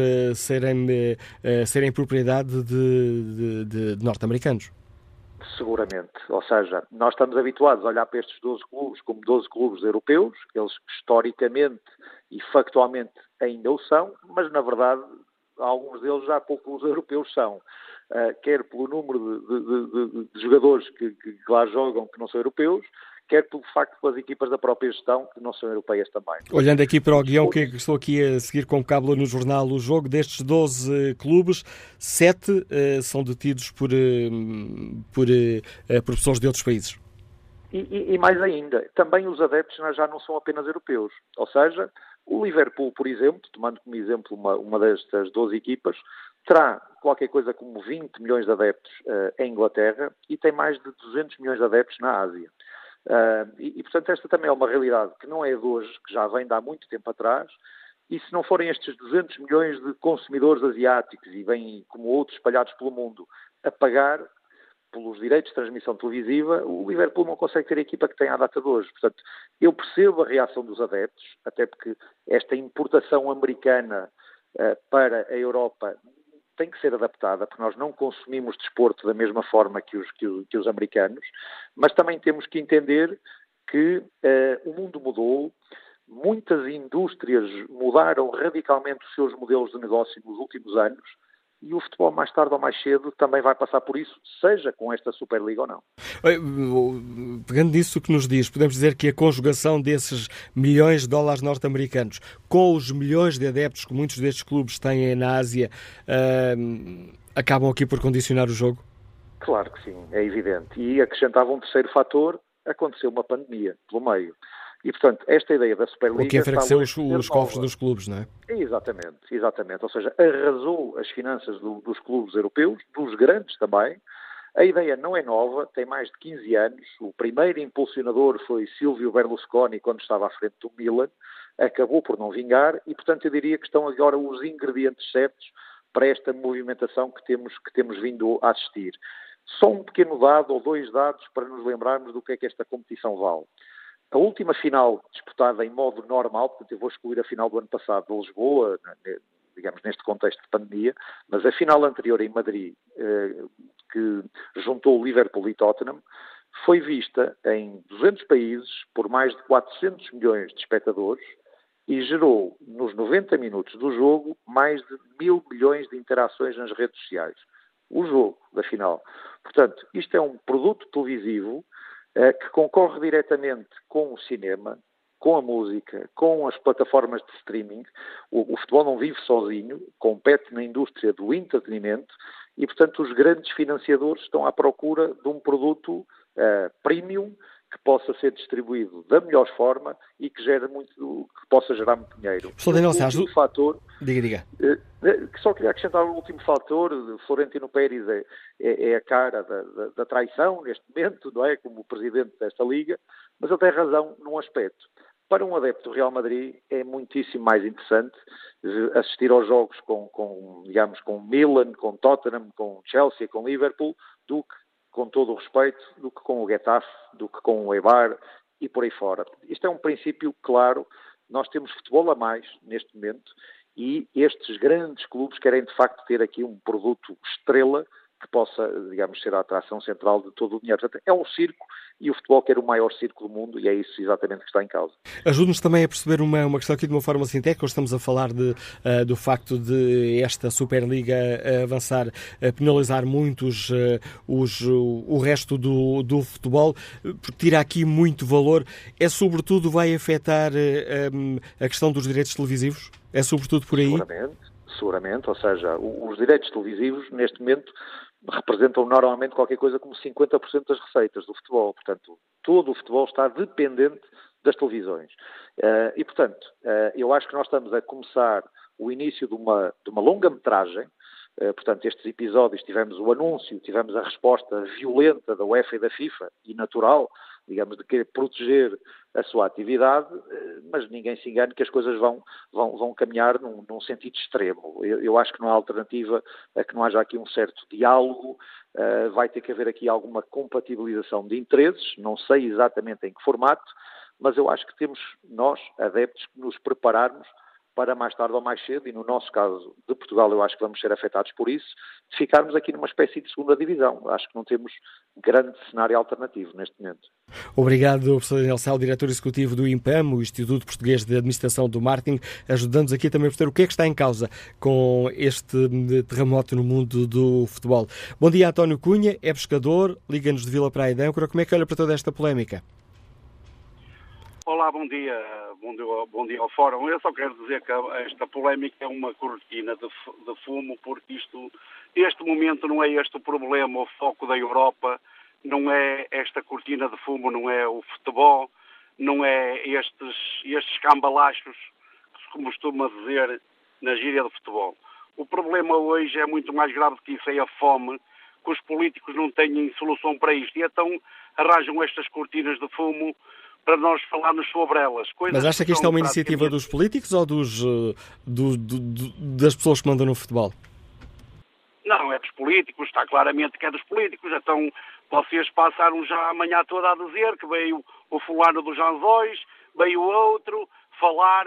serem propriedade de norte-americanos? Seguramente. Ou seja, nós estamos habituados a olhar para estes 12 clubes como 12 clubes europeus, eles historicamente e factualmente ainda o são, mas na verdade alguns deles já poucos europeus são. Quer pelo número de jogadores que lá jogam que não são europeus, quer pelo facto das equipas da própria gestão que não são europeias também. Olhando aqui para o guião, que estou aqui a seguir com cábula no jornal O Jogo, destes 12 clubes, 7 são detidos por pessoas de outros países. E mais ainda, também os adeptos já não são apenas europeus. Ou seja, o Liverpool, por exemplo, tomando como exemplo uma destas 12 equipas, terá qualquer coisa como 20 milhões de adeptos em Inglaterra e tem mais de 200 milhões de adeptos na Ásia. Portanto, esta também é uma realidade que não é de hoje, que já vem de há muito tempo atrás, e se não forem estes 200 milhões de consumidores asiáticos e vêm como outros espalhados pelo mundo a pagar pelos direitos de transmissão televisiva, o Liverpool não consegue ter a equipa que tem à data de hoje. Portanto, eu percebo a reação dos adeptos, até porque esta importação americana para a Europa tem que ser adaptada, porque nós não consumimos desporto da mesma forma que os americanos, mas também temos que entender que o mundo mudou, muitas indústrias mudaram radicalmente os seus modelos de negócio nos últimos anos, e o futebol, mais tarde ou mais cedo, também vai passar por isso, seja com esta Superliga ou não. Pegando nisso que nos diz, podemos dizer que a conjugação desses milhões de dólares norte-americanos com os milhões de adeptos que muitos destes clubes têm na Ásia acabam aqui por condicionar o jogo? Claro que sim, é evidente. E acrescentava um terceiro fator, aconteceu uma pandemia pelo meio. E, portanto, esta ideia da Superliga... O que enfraqueceu os cofres dos clubes, não é? Exatamente. Ou seja, arrasou as finanças dos clubes europeus, dos grandes também. A ideia não é nova, tem mais de 15 anos. O primeiro impulsionador foi Silvio Berlusconi, quando estava à frente do Milan. Acabou por não vingar e, portanto, eu diria que estão agora os ingredientes certos para esta movimentação que temos vindo a assistir. Só um pequeno dado ou dois dados para nos lembrarmos do que é que esta competição vale. A última final disputada em modo normal, portanto eu vou excluir a final do ano passado de Lisboa, digamos neste contexto de pandemia, mas a final anterior em Madrid, que juntou o Liverpool e Tottenham, foi vista em 200 países por mais de 400 milhões de espectadores e gerou, nos 90 minutos do jogo, mais de 1.000 milhões de interações nas redes sociais. O jogo da final. Portanto, isto é um produto televisivo que concorre diretamente com o cinema, com a música, com as plataformas de streaming. O futebol não vive sozinho, compete na indústria do entretenimento e, portanto, os grandes financiadores estão à procura de um produto premium que possa ser distribuído da melhor forma e que possa gerar muito dinheiro. Professor Daniel Sá, fator, diga. Que só queria acrescentar um último fator. Florentino Pérez é a cara da traição neste momento, não é? Como presidente desta Liga, mas ele tem razão num aspecto. Para um adepto do Real Madrid é muitíssimo mais interessante assistir aos jogos com Milan, com Tottenham, com Chelsea, com Liverpool, do que, com todo o respeito, do que com o Getafe, do que com o Eibar e por aí fora. Isto é um princípio claro. Nós temos futebol a mais neste momento e estes grandes clubes querem de facto ter aqui um produto estrela que possa, digamos, ser a atração central de todo o dinheiro. Portanto, é um circo e o futebol quer o maior circo do mundo e é isso exatamente que está em causa. Ajude-nos também a perceber uma questão aqui de uma forma sintética. Hoje estamos a falar do facto de esta Superliga avançar, a penalizar muito o resto do futebol, porque tira aqui muito valor. É sobretudo, vai afetar a questão dos direitos televisivos? É sobretudo por aí? Seguramente, ou seja, os direitos televisivos neste momento representam normalmente qualquer coisa como 50% das receitas do futebol. Portanto, todo o futebol está dependente das televisões. E, portanto, eu acho que nós estamos a começar o início de uma longa-metragem. Portanto, estes episódios, tivemos o anúncio, tivemos a resposta violenta da UEFA e da FIFA, e natural, digamos, de querer proteger a sua atividade, mas ninguém se engane que as coisas vão caminhar num sentido extremo. Eu acho que não há alternativa a que não haja aqui um certo diálogo, vai ter que haver aqui alguma compatibilização de interesses, não sei exatamente em que formato, mas eu acho que temos nós, adeptos, que nos prepararmos para mais tarde ou mais cedo, e no nosso caso de Portugal eu acho que vamos ser afetados por isso, de ficarmos aqui numa espécie de segunda divisão. Acho que não temos grande cenário alternativo neste momento. Obrigado, professor Daniel Sá, diretor executivo do INPAM, o Instituto Português de Administração do Marketing, ajudando-nos aqui também a perceber o que é que está em causa com este terremoto no mundo do futebol. Bom dia, António Cunha, é pescador, liga-nos de Vila Praia de Âncora. Como é que olha para toda esta polémica? Olá, bom dia ao Fórum. Eu só quero dizer que esta polémica é uma cortina de fumo, porque este momento não é este o problema, o foco da Europa, não é esta cortina de fumo, não é o futebol, não é estes cambalachos que se costuma dizer na gíria do futebol. O problema hoje é muito mais grave que isso, é a fome, que os políticos não têm solução para isto, e então arranjam estas cortinas de fumo para nós falarmos sobre elas. Mas acha que isto é uma iniciativa dos políticos ou das pessoas que mandam no futebol? Não, é dos políticos, está claramente que é dos políticos. Então, vocês passaram já a manhã toda a dizer que veio o fulano dos Anzóis, veio outro, falar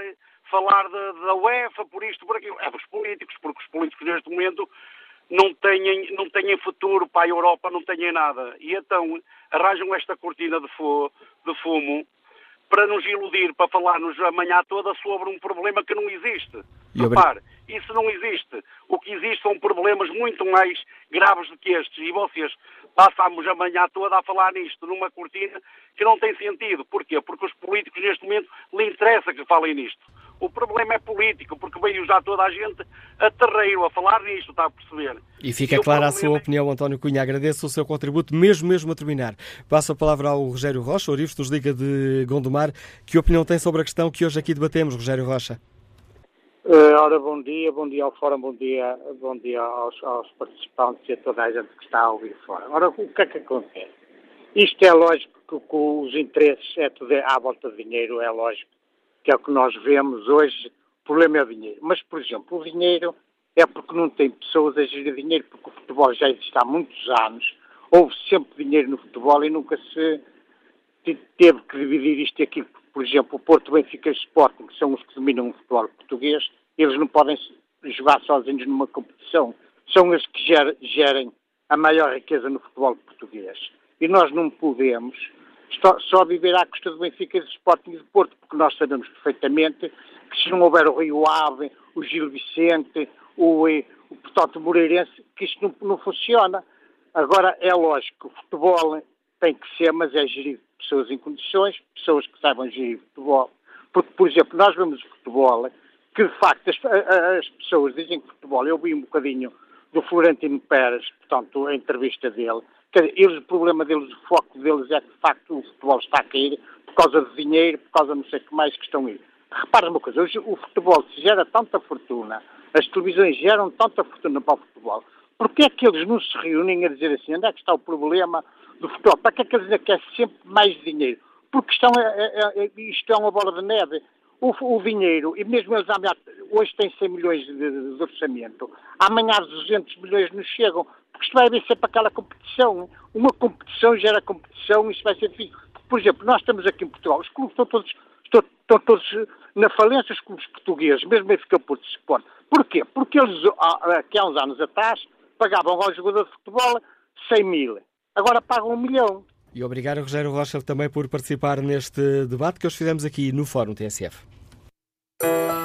da UEFA, por isto, por aquilo. É dos políticos, porque os políticos neste momento não têm futuro para a Europa, não têm nada. E então arranjam esta cortina de fumo para nos iludir, para falar-nos a manhã toda sobre um problema que não existe. Repare, isso não existe. O que existe são problemas muito mais graves do que estes. E vocês passamos a manhã toda a falar nisto, numa cortina que não tem sentido. Porquê? Porque os políticos neste momento lhe interessa que falem nisto. O problema é político, porque veio já toda a gente a terreiro a falar nisto, está a perceber? E fica clara a sua opinião, António Cunha. Agradeço o seu contributo, mesmo a terminar. Passo a palavra ao Rogério Rocha, ourives nos Liga de Gondomar. Que opinião tem sobre a questão que hoje aqui debatemos, Rogério Rocha? Ora, bom dia ao Fórum, bom dia aos participantes e a toda a gente que está a ouvir fora. Ora, o que é que acontece? Isto é lógico que os interesses é tudo à volta de dinheiro, é lógico. Que é o que nós vemos hoje, o problema é o dinheiro. Mas, por exemplo, o dinheiro é porque não tem pessoas a gerir dinheiro, porque o futebol já existe há muitos anos, houve sempre dinheiro no futebol e nunca se teve que dividir isto e aquilo. Por exemplo, o Porto, Benfica e o Sporting, que são os que dominam o futebol português, eles não podem jogar sozinhos numa competição. São eles que gerem a maior riqueza no futebol português. E nós não podemos só viver à custa do Benfica, do Sporting e do Porto, porque nós sabemos perfeitamente que se não houver o Rio Ave, o Gil Vicente, o Porto Moreirense, que isto não funciona. Agora, é lógico que o futebol tem que ser, mas é gerido por pessoas em condições, pessoas que saibam gerir futebol. Porque, por exemplo, nós vemos o futebol, que de facto as pessoas dizem que o futebol, eu vi um bocadinho do Florentino Pérez, portanto, a entrevista dele, Quer dizer, o problema deles, o foco deles é que, de facto, o futebol está a cair por causa de dinheiro, por causa de não sei o que mais que estão a ir. Repara uma coisa, hoje o futebol se gera tanta fortuna, as televisões geram tanta fortuna para o futebol, porque é que eles não se reúnem a dizer assim, onde é que está o problema do futebol? Para que é que eles querem sempre mais dinheiro? Porque isto é uma bola de neve. O dinheiro, e mesmo eles hoje têm 100 milhões de orçamento, amanhã 200 milhões nos chegam, porque isto vai haver sempre aquela competição. Uma competição gera competição, isto vai ser difícil. Por exemplo, nós estamos aqui em Portugal, os clubes estão todos na falência, os clubes portugueses, mesmo em Benfica, Porto, Sport. Porquê? Porque eles, aqui há uns anos atrás, pagavam ao jogador de futebol 100 mil, agora pagam 1 milhão. E obrigado, Rogério Rocha, também por participar neste debate que hoje fizemos aqui no Fórum TSF.